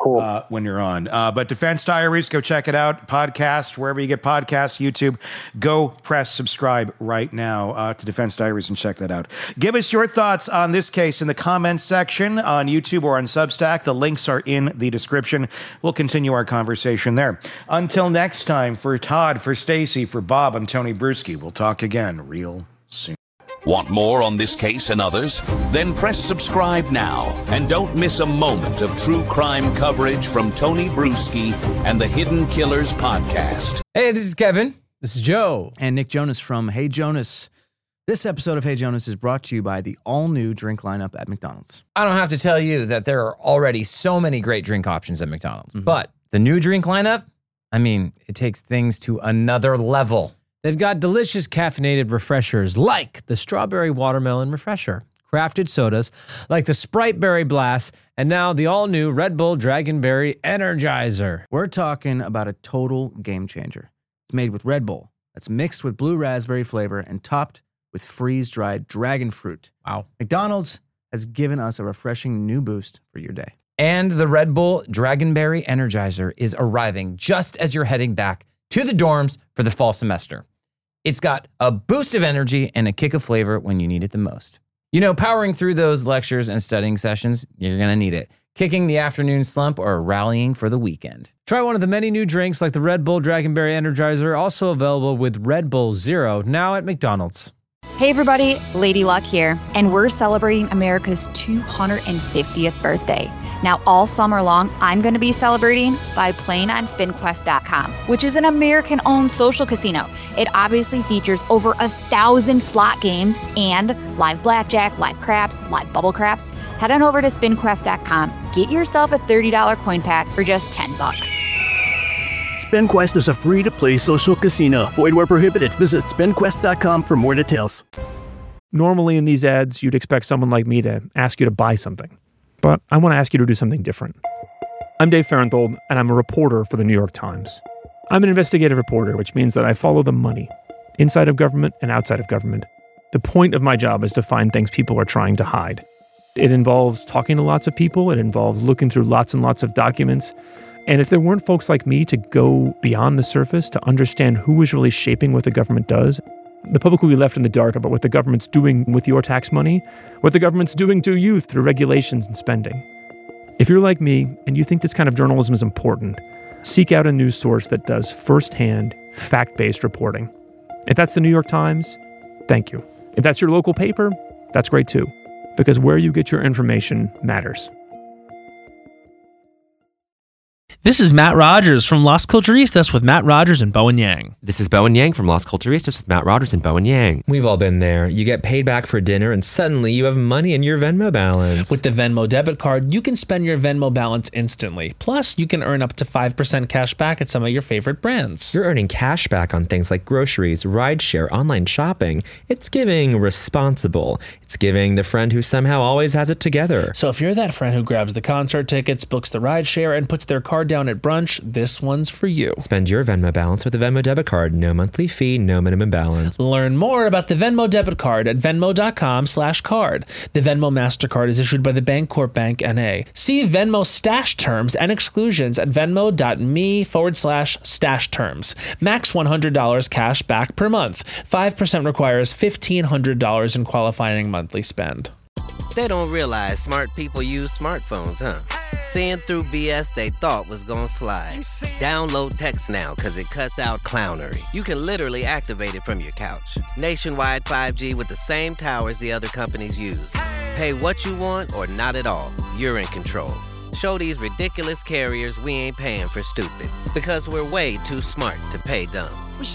Cool. Uh, when you're on. Uh, but Defense Diaries, go check it out. Podcast, wherever you get podcasts, YouTube. Go press subscribe right now uh, to Defense Diaries and check that out. Give us your thoughts on this case in the comments section on YouTube or on Substack. The links are in the description. We'll continue our conversation there. Until next time, for Todd, for Stacy, for Bob, I'm Tony Bruschi. We'll talk again real soon. Want more on this case and others? Then press subscribe now and don't miss a moment of true crime coverage from Tony Bruschi and the Hidden Killers podcast. Hey, this is Kevin. This is Joe. And Nick Jonas from Hey Jonas. This episode of Hey Jonas is brought to you by the all-new drink lineup at McDonald's. I don't have to tell you that there are already so many great drink options at McDonald's. Mm-hmm. But the new drink lineup, I mean, it takes things to another level. They've got delicious caffeinated refreshers like the Strawberry Watermelon Refresher, crafted sodas like the Sprite Berry Blast, and now the all-new Red Bull Dragonberry Energizer. We're talking about a total game changer. It's made with Red Bull that's mixed with blue raspberry flavor and topped with freeze-dried dragon fruit. Wow. McDonald's has given us a refreshing new boost for your day. And the Red Bull Dragonberry Energizer is arriving just as you're heading back to the dorms for the fall semester. It's got a boost of energy and a kick of flavor when you need it the most. You know, powering through those lectures and studying sessions, you're going to need it. Kicking the afternoon slump or rallying for the weekend. Try one of the many new drinks like the Red Bull Dragonberry Energizer, also available with Red Bull Zero, now at McDonald's. Hey everybody, Lady Luck here, and we're celebrating America's two hundred fiftieth birthday. Now, all summer long, I'm going to be celebrating by playing on spin quest dot com, which is an American-owned social casino. It obviously features over a thousand slot games and live blackjack, live craps, live bubble craps. Head on over to spin quest dot com. Get yourself a thirty dollars coin pack for just ten bucks. SpinQuest is a free-to-play social casino. Void where prohibited. Visit spin quest dot com for more details. Normally in these ads, you'd expect someone like me to ask you to buy something. But I want to ask you to do something different. I'm Dave Farenthold, and I'm a reporter for the New York Times. I'm an investigative reporter, which means that I follow the money, inside of government and outside of government. The point of my job is to find things people are trying to hide. It involves talking to lots of people. It involves looking through lots and lots of documents. And if there weren't folks like me to go beyond the surface to understand who is really shaping what the government does, the public will be left in the dark about what the government's doing with your tax money, what the government's doing to you through regulations and spending. If you're like me and you think this kind of journalism is important, seek out a news source that does firsthand, fact-based reporting. If that's the New York Times, thank you. If that's your local paper, that's great too, because where you get your information matters. This is Matt Rogers from Las Culturistas with Matt Rogers and Bowen Yang. This is Bowen Yang from Las Culturistas with Matt Rogers and Bowen Yang. We've all been there. You get paid back for dinner and suddenly you have money in your Venmo balance. With the Venmo debit card, you can spend your Venmo balance instantly. Plus, you can earn up to five percent cash back at some of your favorite brands. You're earning cash back on things like groceries, rideshare, online shopping. It's giving responsible. It's giving the friend who somehow always has it together. So if you're that friend who grabs the concert tickets, books the rideshare, and puts their card down at brunch, this one's for you. Spend your Venmo balance with the Venmo debit card. No monthly fee, no minimum balance. Learn more about the Venmo debit card at venmo.com slash card. The Venmo MasterCard is issued by the Bancorp Bank N A. See Venmo stash terms and exclusions at venmo.me forward slash stash terms. Max one hundred dollars cash back per month. five percent requires fifteen hundred dollars in qualifying monthly spend. They don't realize smart people use smartphones, huh? Seeing through B S they thought was gonna slide. Download Text Now because it cuts out clownery. You can literally activate it from your couch. Nationwide five G with the same towers the other companies use. Pay what you want or not at all. You're in control. Show these ridiculous carriers we ain't paying for stupid because we're way too smart to pay dumb.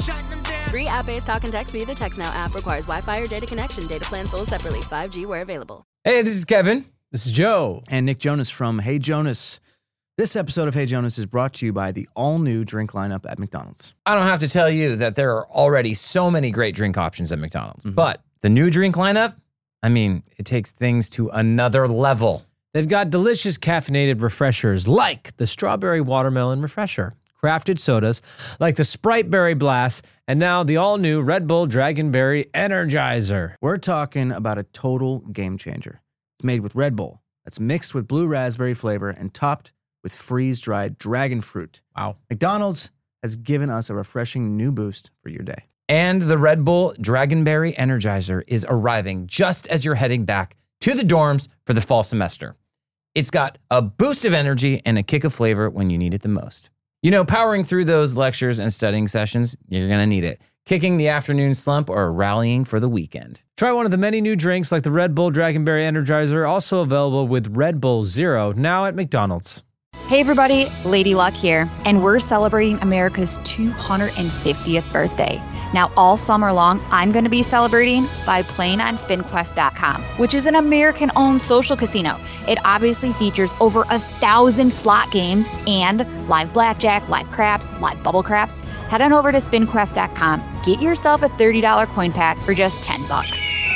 Free app-based talk and text via the Text Now app requires Wi-Fi or data connection. Data plans sold separately. five G where available. Hey, this is Kevin. This is Joe. And Nick Jonas from Hey Jonas. This episode of Hey Jonas is brought to you by the all-new drink lineup at McDonald's. I don't have to tell you that there are already so many great drink options at McDonald's. Mm-hmm. But the new drink lineup, I mean, it takes things to another level. They've got delicious caffeinated refreshers like the Strawberry Watermelon Refresher, crafted sodas like the Sprite Berry Blast, and now the all-new Red Bull Dragonberry Energizer. We're talking about a total game changer. It's made with Red Bull that's mixed with blue raspberry flavor and topped with freeze-dried dragon fruit. Wow. McDonald's has given us a refreshing new boost for your day. And the Red Bull Dragonberry Energizer is arriving just as you're heading back to the dorms for the fall semester. It's got a boost of energy and a kick of flavor when you need it the most. You know, powering through those lectures and studying sessions, you're going to need it. Kicking the afternoon slump or rallying for the weekend. Try one of the many new drinks like the Red Bull Dragonberry Energizer, also available with Red Bull Zero, now at McDonald's. Hey everybody, Lady Luck here, and we're celebrating America's two hundred fiftieth birthday. Now all summer long, I'm going to be celebrating by playing on spin quest dot com, which is an American-owned social casino. It obviously features over a thousand slot games and live blackjack, live craps, live bubble craps. Head on over to spin quest dot com, get yourself a thirty dollars coin pack for just ten bucks.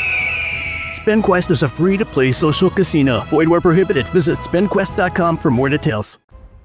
SpinQuest is a free-to-play social casino. Void where prohibited. Visit spin quest dot com for more details.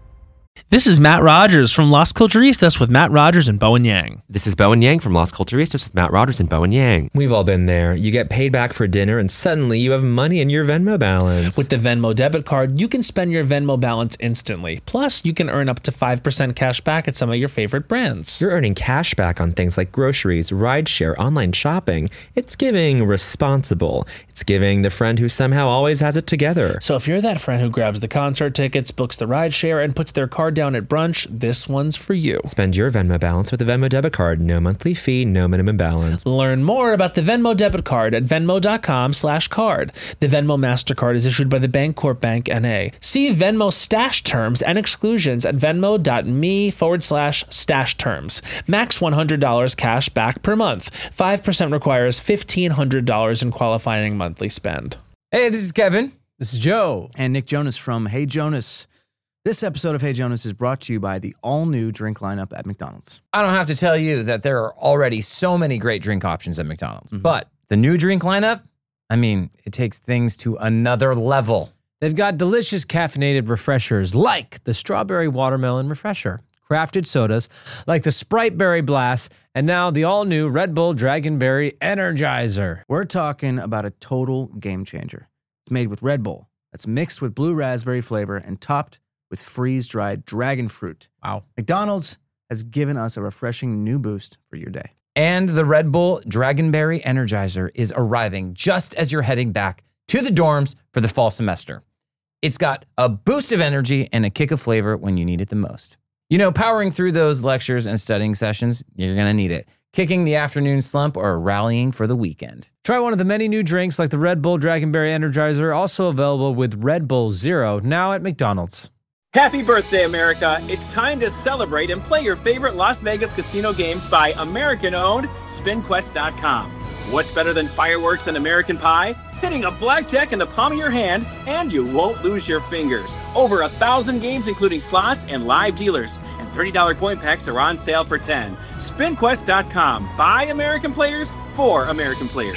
This is Matt Rogers from Las Culturistas with Matt Rogers and Bowen Yang. This is Bowen Yang from Las Culturistas with Matt Rogers and Bowen Yang. We've all been there. You get paid back for dinner and suddenly you have money in your Venmo balance. With the Venmo debit card, you can spend your Venmo balance instantly. Plus, you can earn up to five percent cash back at some of your favorite brands. You're earning cash back on things like groceries, rideshare, online shopping. It's giving responsible. It's giving the friend who somehow always has it together. So if you're that friend who grabs the concert tickets, books the rideshare, and puts their card down at brunch, this one's for you. Spend your Venmo balance with a Venmo debit card. No monthly fee, no minimum balance. Learn more about the Venmo debit card at venmo.com slash card. The Venmo MasterCard is issued by the Bancorp Bank N A. See Venmo stash terms and exclusions at venmo.me forward slash stash terms. Max one hundred dollars cash back per month. five percent requires fifteen hundred dollars in qualifying monthly spend. Hey, this is Kevin. This is Joe. And Nick Jonas from Hey Jonas. This episode of Hey Jonas is brought to you by the all-new drink lineup at McDonald's. I don't have to tell you that there are already so many great drink options at McDonald's. Mm-hmm. But the new drink lineup, I mean, it takes things to another level. They've got delicious caffeinated refreshers like the Strawberry Watermelon Refresher, crafted sodas like the Sprite Berry Blast, and now the all-new Red Bull Dragonberry Energizer. We're talking about a total game changer. It's made with Red Bull that's mixed with blue raspberry flavor and topped with freeze-dried dragon fruit. Wow. McDonald's has given us a refreshing new boost for your day. And the Red Bull Dragonberry Energizer is arriving just as you're heading back to the dorms for the fall semester. It's got a boost of energy and a kick of flavor when you need it the most. You know, powering through those lectures and studying sessions, you're going to need it. Kicking the afternoon slump or rallying for the weekend. Try one of the many new drinks like the Red Bull Dragonberry Energizer, also available with Red Bull Zero, now at McDonald's. Happy birthday, America. It's time to celebrate and play your favorite Las Vegas casino games by American-owned spin quest dot com. What's better than fireworks and American pie? Hitting a blackjack in the palm of your hand, and you won't lose your fingers. Over a thousand games, including slots and live dealers. And thirty dollars coin packs are on sale for ten dollars. spin quest dot com. By American players, for American players.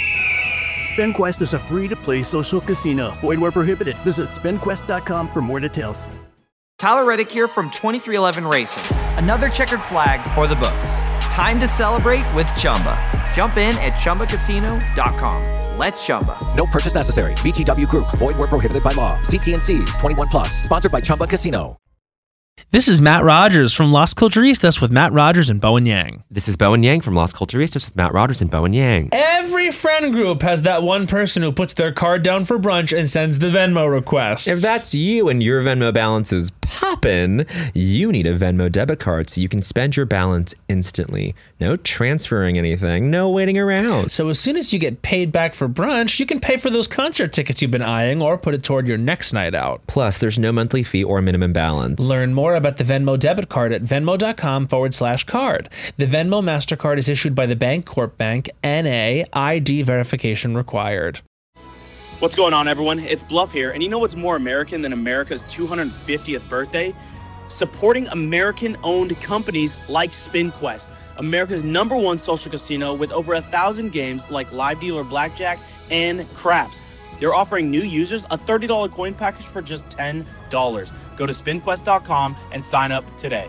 SpinQuest is a free-to-play social casino. Void where prohibited. Visit spin quest dot com for more details. Tyler Reddick here from twenty-three eleven Racing. Another checkered flag for the books. Time to celebrate with Chumba. Jump in at chumba casino dot com. Let's Chumba. No purchase necessary. V G W Group. Void where prohibited by law. See T and C's. twenty-one plus. Sponsored by Chumba Casino. This is Matt Rogers from Las Culturistas with Matt Rogers and Bowen Yang. This is Bowen Yang from Las Culturistas with Matt Rogers and Bowen Yang. Every friend group has that one person who puts their card down for brunch and sends the Venmo request. If that's you and your Venmo balance is poppin', you need a Venmo debit card so you can spend your balance instantly. No transferring anything, no waiting around. So as soon as you get paid back for brunch, you can pay for those concert tickets you've been eyeing or put it toward your next night out. Plus, there's no monthly fee or minimum balance. Learn more about the Venmo debit card at venmo.com forward slash card. The Venmo MasterCard is issued by the Bancorp Bank N A. I D verification required. What's going on, everyone? It's Bluff here, and you know what's more American than America's two hundred fiftieth birthday? Supporting American-owned companies like SpinQuest, America's number one social casino with over a thousand games like live dealer blackjack and craps. They're offering new users a thirty dollars coin package for just ten dollars. Go to spin quest dot com and sign up today.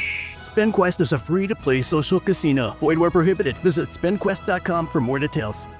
SpinQuest is a free-to-play social casino. Void where prohibited. Visit spin quest dot com for more details.